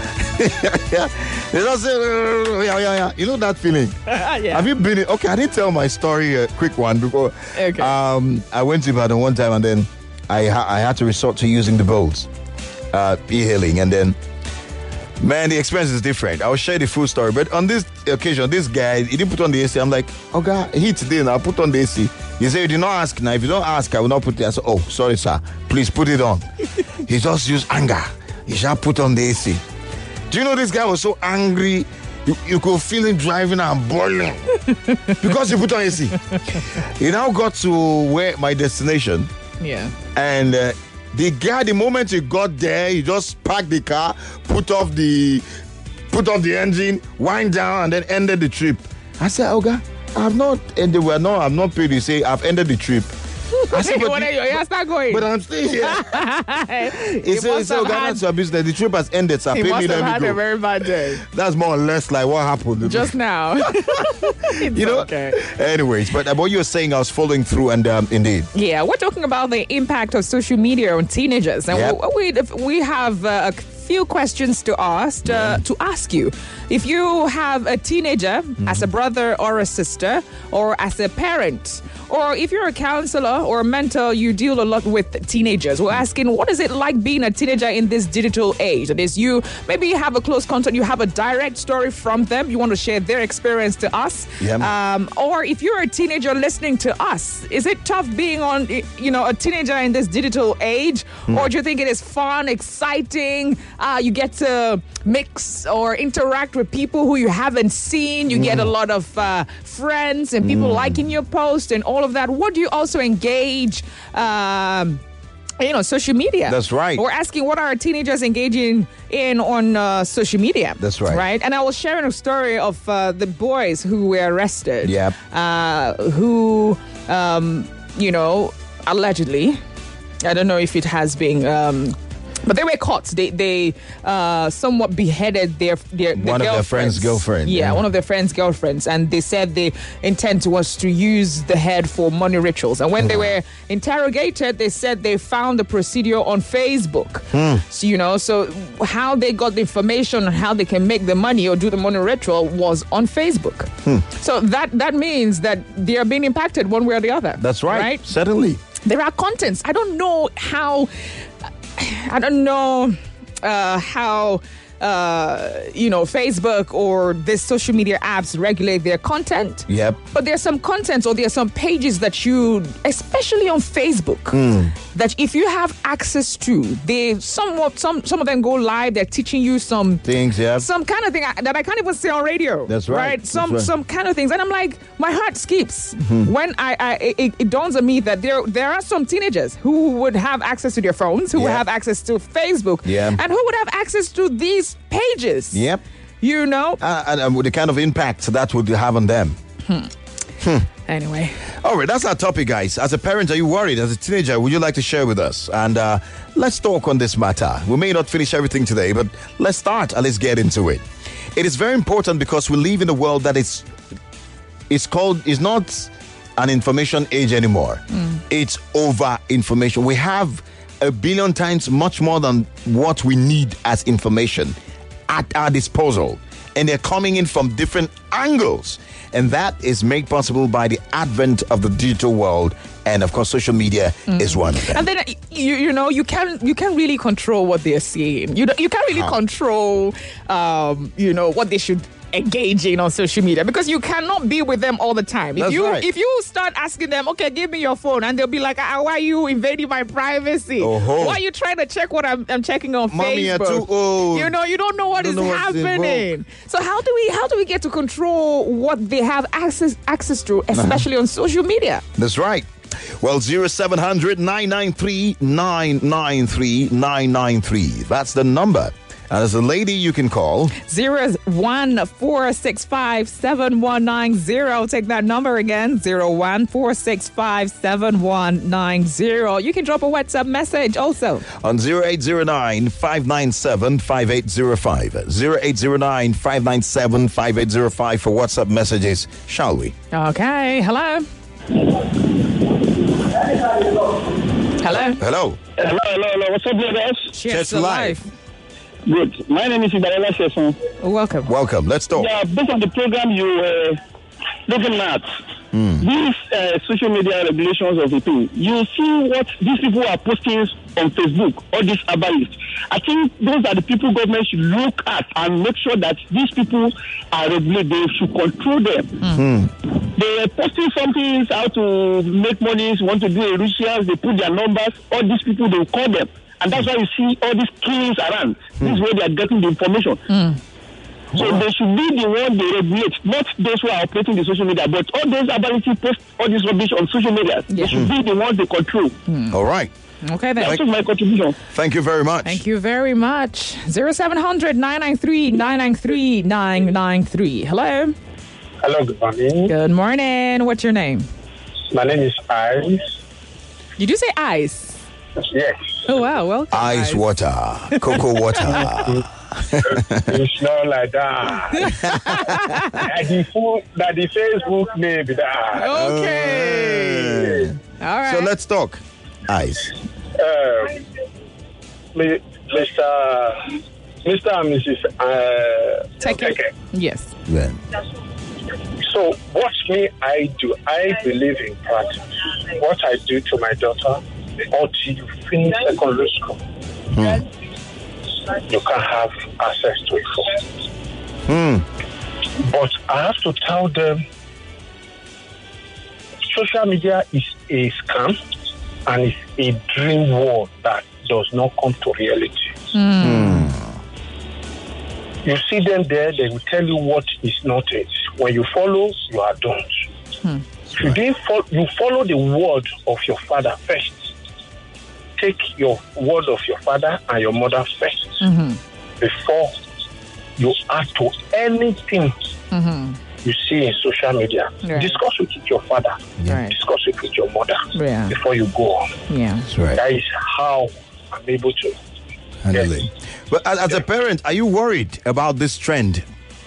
Speaker 4: They just say, uh, yeah, yeah, yeah. You know that feeling?
Speaker 1: Yeah.
Speaker 4: Have you been in? Okay, I didn't tell my story, a quick one, because
Speaker 1: Okay.
Speaker 4: um, I went to Ibadan one time and then I, ha- I had to resort to using the boats, uh, e-hailing, and then, man, the experience is different. I'll share the full story, but on this occasion, this guy, he didn't put on the A C. I'm like, oh, God, heat today, now put on the A C. He said, you did not ask. Now, if you don't ask, I will not put it. I said, oh, sorry, sir. Please put it on. He just used anger. He shall put on the A C. Do you know this guy was so angry? You, you could feel him driving and boiling because he put on A C. He now got to where my destination.
Speaker 1: Yeah.
Speaker 4: And uh, the guy, the moment he got there, he just parked the car, put off the put off the engine, wind down, and then ended the trip. I said, oh God, I've not ended. Well, no, I've not paid. He say, I've ended the trip. I said, but,
Speaker 1: What are you? You're not going.
Speaker 4: but I'm still here. He said, he said, oh God, that's your business. The trip has ended, so
Speaker 1: he
Speaker 4: pay
Speaker 1: must
Speaker 4: me,
Speaker 1: have
Speaker 4: let
Speaker 1: had
Speaker 4: me
Speaker 1: a
Speaker 4: go.
Speaker 1: very bad day.
Speaker 4: That's more or less like what happened.
Speaker 1: Just now.
Speaker 4: you know.
Speaker 1: Okay.
Speaker 4: Anyways, but what you were saying, I was following through, and um, indeed,
Speaker 1: Yeah, we're talking about the impact of social media on teenagers, and
Speaker 4: Yep.
Speaker 1: we, we we have uh, a few questions to ask uh, to ask you. If you have a teenager as a brother or a sister, or as a parent, or if you're a counselor or a mentor, you deal a lot with teenagers. We're asking, what is it like being a teenager in this digital age? That is, you maybe you have a close contact, you have a direct story from them, you want to share their experience to us.
Speaker 4: Yep.
Speaker 1: Um, or if you're a teenager listening to us, is it tough being on, you know, a teenager in this digital age, or do you think it is fun, exciting? Uh, you get to mix or interact with people who you haven't seen. You get a lot of uh, friends and people liking your post and all of that. What do you also engage? Um, you know, social media.
Speaker 4: That's right.
Speaker 1: We're asking what are teenagers engaging in on uh, social media.
Speaker 4: That's right.
Speaker 1: Right. And I was sharing a story of uh, the boys who were arrested.
Speaker 4: Yep.
Speaker 1: Uh, who, um, you know, allegedly, I don't know if it has been. Um, But they were caught. They they uh, somewhat beheaded their their, their
Speaker 4: One of their friends' girlfriend,
Speaker 1: Yeah,
Speaker 4: yeah.
Speaker 1: one of their friends' girlfriends, and they said the intent was to use the head for money rituals. And when they were interrogated, they said they found the procedure on Facebook. So you know, so how they got the information on how they can make the money or do the money ritual was on Facebook. So that that means that they are being impacted one way or the other.
Speaker 4: that's right.
Speaker 1: Right.
Speaker 4: Certainly.
Speaker 1: There are contents. I don't know how. I don't know uh, how. Uh, you know, Facebook or these social media apps regulate their content.
Speaker 4: Yep.
Speaker 1: But there's some content or there's some pages that you, especially on Facebook, that if you have access to, they somewhat some some of them go live. They're teaching you some
Speaker 4: Things, yeah.
Speaker 1: some kind of thing that I can't even say on radio.
Speaker 4: That's right. That's
Speaker 1: Some
Speaker 4: right.
Speaker 1: some kind of things, and I'm like, my heart skips when I, I it, it dawns on me that there there are some teenagers who would have access to their phones, who would
Speaker 4: Yeah.
Speaker 1: have access to Facebook,
Speaker 4: Yeah.
Speaker 1: and who would have access to these pages.
Speaker 4: Yep.
Speaker 1: You know.
Speaker 4: Uh, and, and with the kind of impact that would have on them.
Speaker 1: Anyway.
Speaker 4: All right, that's our topic, guys. As a parent, are you worried? As a teenager, would you like to share with us? And uh, let's talk on this matter. We may not finish everything today, but let's start and let's get into it. It is very important because we live in a world that is, it's called, is not an information age anymore. It's over information. We have a billion times much more than what we need as information at our disposal. and they're coming in from different angles. And that is made possible by the advent of the digital world. And of course, social media mm. is one of them.
Speaker 1: And then you you know you can you can really control what they're saying. You you can't really How? control um, you know what they should engage in on social media, because you cannot be with them all the time. If
Speaker 4: That's
Speaker 1: you
Speaker 4: right.
Speaker 1: if you start asking them, okay, give me your phone, and they'll be like, ah, why are you invading my privacy?
Speaker 4: Oh-ho.
Speaker 1: Why are you trying to check what I'm, I'm checking on
Speaker 4: Mommy,
Speaker 1: Facebook?
Speaker 4: you're too old.
Speaker 1: You know, you don't know what
Speaker 4: don't
Speaker 1: is
Speaker 4: know
Speaker 1: happening. So how do we how do we get to control what they have access access to, especially uh-huh. on social media?
Speaker 4: That's right. Well, zero seven hundred nine nine three nine nine three nine nine three. That's the number. And as a lady, you can call
Speaker 1: zero one four six five seven one nine zero. Take that number again, zero one four six five seven one nine zero. You can drop a WhatsApp message also
Speaker 4: on zero eight zero nine five nine seven five eight zero five. zero eight zero nine five nine seven five eight zero five for WhatsApp messages, shall we?
Speaker 1: Okay, hello. Hello.
Speaker 4: Hello.
Speaker 11: Hello, hello, hello. What's up, brothers?
Speaker 1: Cheers to life.
Speaker 11: Good. My name is Ibarella Sheson.
Speaker 1: Welcome.
Speaker 4: Welcome. Let's talk.
Speaker 11: Yeah, based on the program you were looking at, mm. these uh, social media regulations of the thing, you see what these people are posting on Facebook, all these herbalists. I think those are the people government should look at and make sure that these people are regulated. They should control them. Mm. They are posting something how to make money, want to do a rituals, they put their numbers, all these people, they call them. And that's why you see all these killings around. Mm. This is where they are getting the information. Mm. So wow. they should be the one they regulate, not those who are operating the social media, but all those ability post all this rubbish on social media. Yeah. They should mm. be the ones they control.
Speaker 1: Mm.
Speaker 4: All right.
Speaker 1: Okay, then.
Speaker 11: That's my contribution.
Speaker 4: Thank you very much.
Speaker 1: Thank you very much. zero seven hundred nine nine three nine nine three nine nine three. Hello.
Speaker 12: Hello, good morning.
Speaker 1: Good morning. What's your name?
Speaker 12: My name is Ice.
Speaker 1: Did you say Ice?
Speaker 12: Yes.
Speaker 1: Oh, wow. Welcome.
Speaker 4: Ice water. Cocoa water.
Speaker 12: It's not like that. that, the full, that the Facebook name be that.
Speaker 1: Okay. Uh, All right.
Speaker 4: So let's talk. Ice.
Speaker 12: Uh, Mister Mister and Missus Uh,
Speaker 1: Take it. Yes.
Speaker 4: Yeah.
Speaker 12: So what me I do, I believe in practice. What I do to my daughter, until you finish secondary school, hmm. you can have access to it first.
Speaker 4: Hmm.
Speaker 12: But I have to tell them, social media is a scam and it's a dream world that does not come to reality.
Speaker 1: Hmm.
Speaker 12: You see them there, they will tell you what is not it. When you follow, you are doomed.
Speaker 1: Hmm.
Speaker 12: If you, fo- you follow the word of your father first, take your word of your father and your mother first
Speaker 1: mm-hmm.
Speaker 12: before you add to anything
Speaker 1: mm-hmm.
Speaker 12: you see in social media.
Speaker 1: Right.
Speaker 12: Discuss it with your father.
Speaker 1: Yeah.
Speaker 12: Discuss it with your mother
Speaker 1: yeah.
Speaker 12: before you go on.
Speaker 1: Yeah,
Speaker 4: that's right.
Speaker 12: That is how I'm able to
Speaker 4: handle it. But as, as yeah. a parent, are you worried about this trend?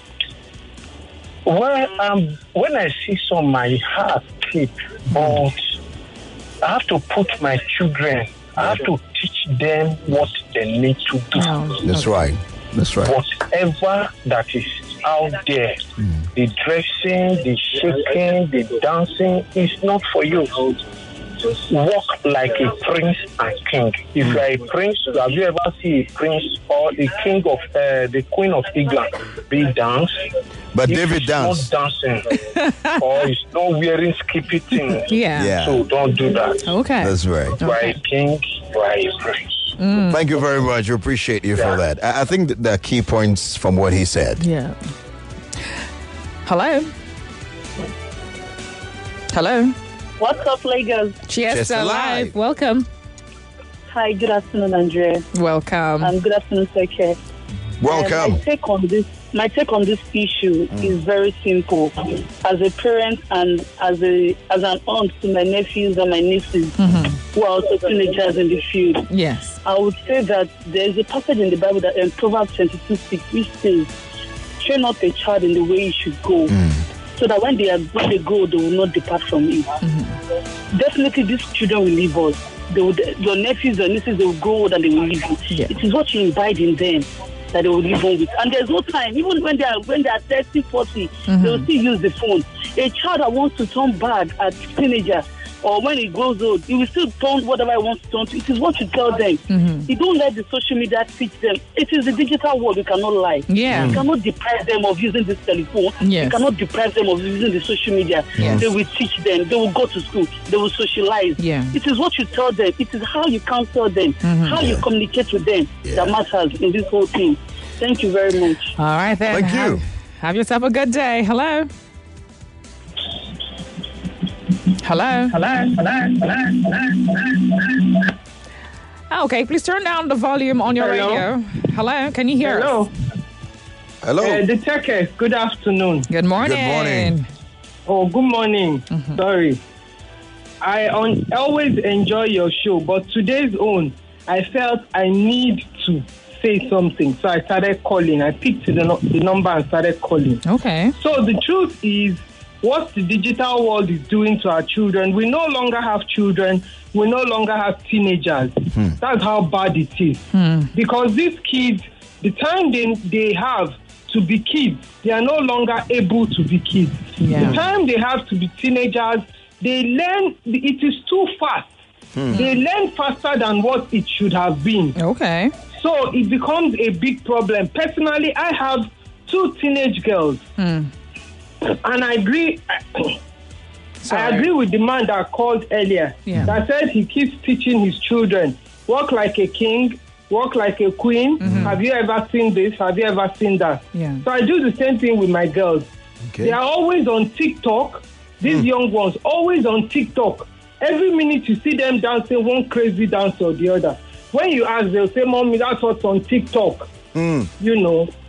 Speaker 12: Well, um, when I see some, my heart keeps, but I have to put my children. I have to teach them what they need to do.
Speaker 1: No.
Speaker 4: That's right. That's right.
Speaker 12: Whatever that is out there, mm. the dressing, the shaking, the dancing is not for you. Walk like a prince and king. If mm. you are a prince, have you ever seen a prince or a king of uh, the Queen of England be dance?
Speaker 4: But
Speaker 12: if
Speaker 4: David danced.
Speaker 12: Not dancing, or he's not wearing skippy things.
Speaker 1: Yeah.
Speaker 4: yeah.
Speaker 12: So don't do that.
Speaker 1: Okay.
Speaker 4: That's right.
Speaker 12: You are
Speaker 1: okay.
Speaker 12: a king. You are a prince.
Speaker 1: Mm.
Speaker 4: Thank you very much. We appreciate you yeah. for that. I, I think that there are key points from what he said.
Speaker 1: Yeah. Hello. Hello.
Speaker 13: What's up, Lagos?
Speaker 1: Cheers,
Speaker 4: Cheers
Speaker 1: alive.
Speaker 4: alive.
Speaker 1: Welcome.
Speaker 13: Hi, good afternoon, Andrea.
Speaker 1: Welcome.
Speaker 13: And good afternoon, Seke.
Speaker 4: Welcome.
Speaker 13: Um, my take on this, my take on this issue mm. is very simple. As a parent and as a as an aunt to my nephews and my nieces,
Speaker 1: mm-hmm.
Speaker 13: who are also teenagers in the field,
Speaker 1: yes,
Speaker 13: I would say that there is a passage in the Bible that in Proverbs twenty-two six, which says, "Train up a child in the way he should go."
Speaker 4: Mm.
Speaker 13: So that when they are when they go, they will not depart from it. Mm-hmm. Definitely, these children will leave us. They will, your nephews, your nieces, they will grow old and they will leave you.
Speaker 1: Yeah.
Speaker 13: It is what you invite in them. that they will live on with. And there's no time, even when they are when they are thirty, forty,
Speaker 1: Mm-hmm.
Speaker 13: they will still use the phone. A child that wants to turn bad at teenager, or when he grows old, he will still turn whatever he wants to turn to. It is what you tell them.
Speaker 1: Mm-hmm.
Speaker 13: You don't let the social media teach them. It is the digital world. You cannot lie.
Speaker 1: Yeah.
Speaker 13: You cannot deprive them of using this telephone.
Speaker 1: Yes.
Speaker 13: You cannot deprive them of using the social media.
Speaker 1: Yes.
Speaker 13: They will teach them. They will go to school. They will socialize.
Speaker 1: Yeah.
Speaker 13: It is what you tell them. It is how you counsel them.
Speaker 1: Mm-hmm.
Speaker 13: How you communicate with them that matters in this whole thing. Thank you very much.
Speaker 1: All right, then.
Speaker 4: Thank you.
Speaker 1: Have, have yourself a good day. Hello. Hello.
Speaker 14: Hello. Hello. Hello.
Speaker 1: Okay, please turn down the volume on your
Speaker 14: Hello?
Speaker 1: radio. Hello, can you hear
Speaker 14: Hello.
Speaker 1: us?
Speaker 4: Hello.
Speaker 14: Uh, the Tekes, good afternoon.
Speaker 1: Good morning.
Speaker 4: Good morning.
Speaker 14: Oh, good morning.
Speaker 1: Mm-hmm.
Speaker 14: Sorry. I on, always enjoy your show, but today's own, I felt I need to say something. So I started calling. I picked the, no- the number and started calling.
Speaker 1: Okay.
Speaker 14: So the truth is, what the digital world is doing to our children, we no longer have children. We no longer have teenagers. That's how bad it is. Because these kids, the time they, they have to be kids, they are no longer able to be kids.
Speaker 1: Yeah.
Speaker 14: The time they have to be teenagers, they learn, it is too fast. They learn faster than what it should have been.
Speaker 1: Okay.
Speaker 14: So it becomes a big problem. Personally, I have two teenage girls.
Speaker 1: Hmm.
Speaker 14: And I agree. I agree with the man that called earlier.
Speaker 1: Yeah.
Speaker 14: That said he keeps teaching his children, walk like a king, walk like a queen.
Speaker 1: Mm-hmm.
Speaker 14: Have you ever seen this? Have you ever seen that?
Speaker 1: Yeah.
Speaker 14: So I do the same thing with my girls.
Speaker 4: Okay.
Speaker 14: They are always on TikTok. These young ones, always on TikTok. Every minute you see them dancing one crazy dance or the other. When you ask, they'll say, Mommy, that's what's on TikTok.
Speaker 4: Mm.
Speaker 14: You know.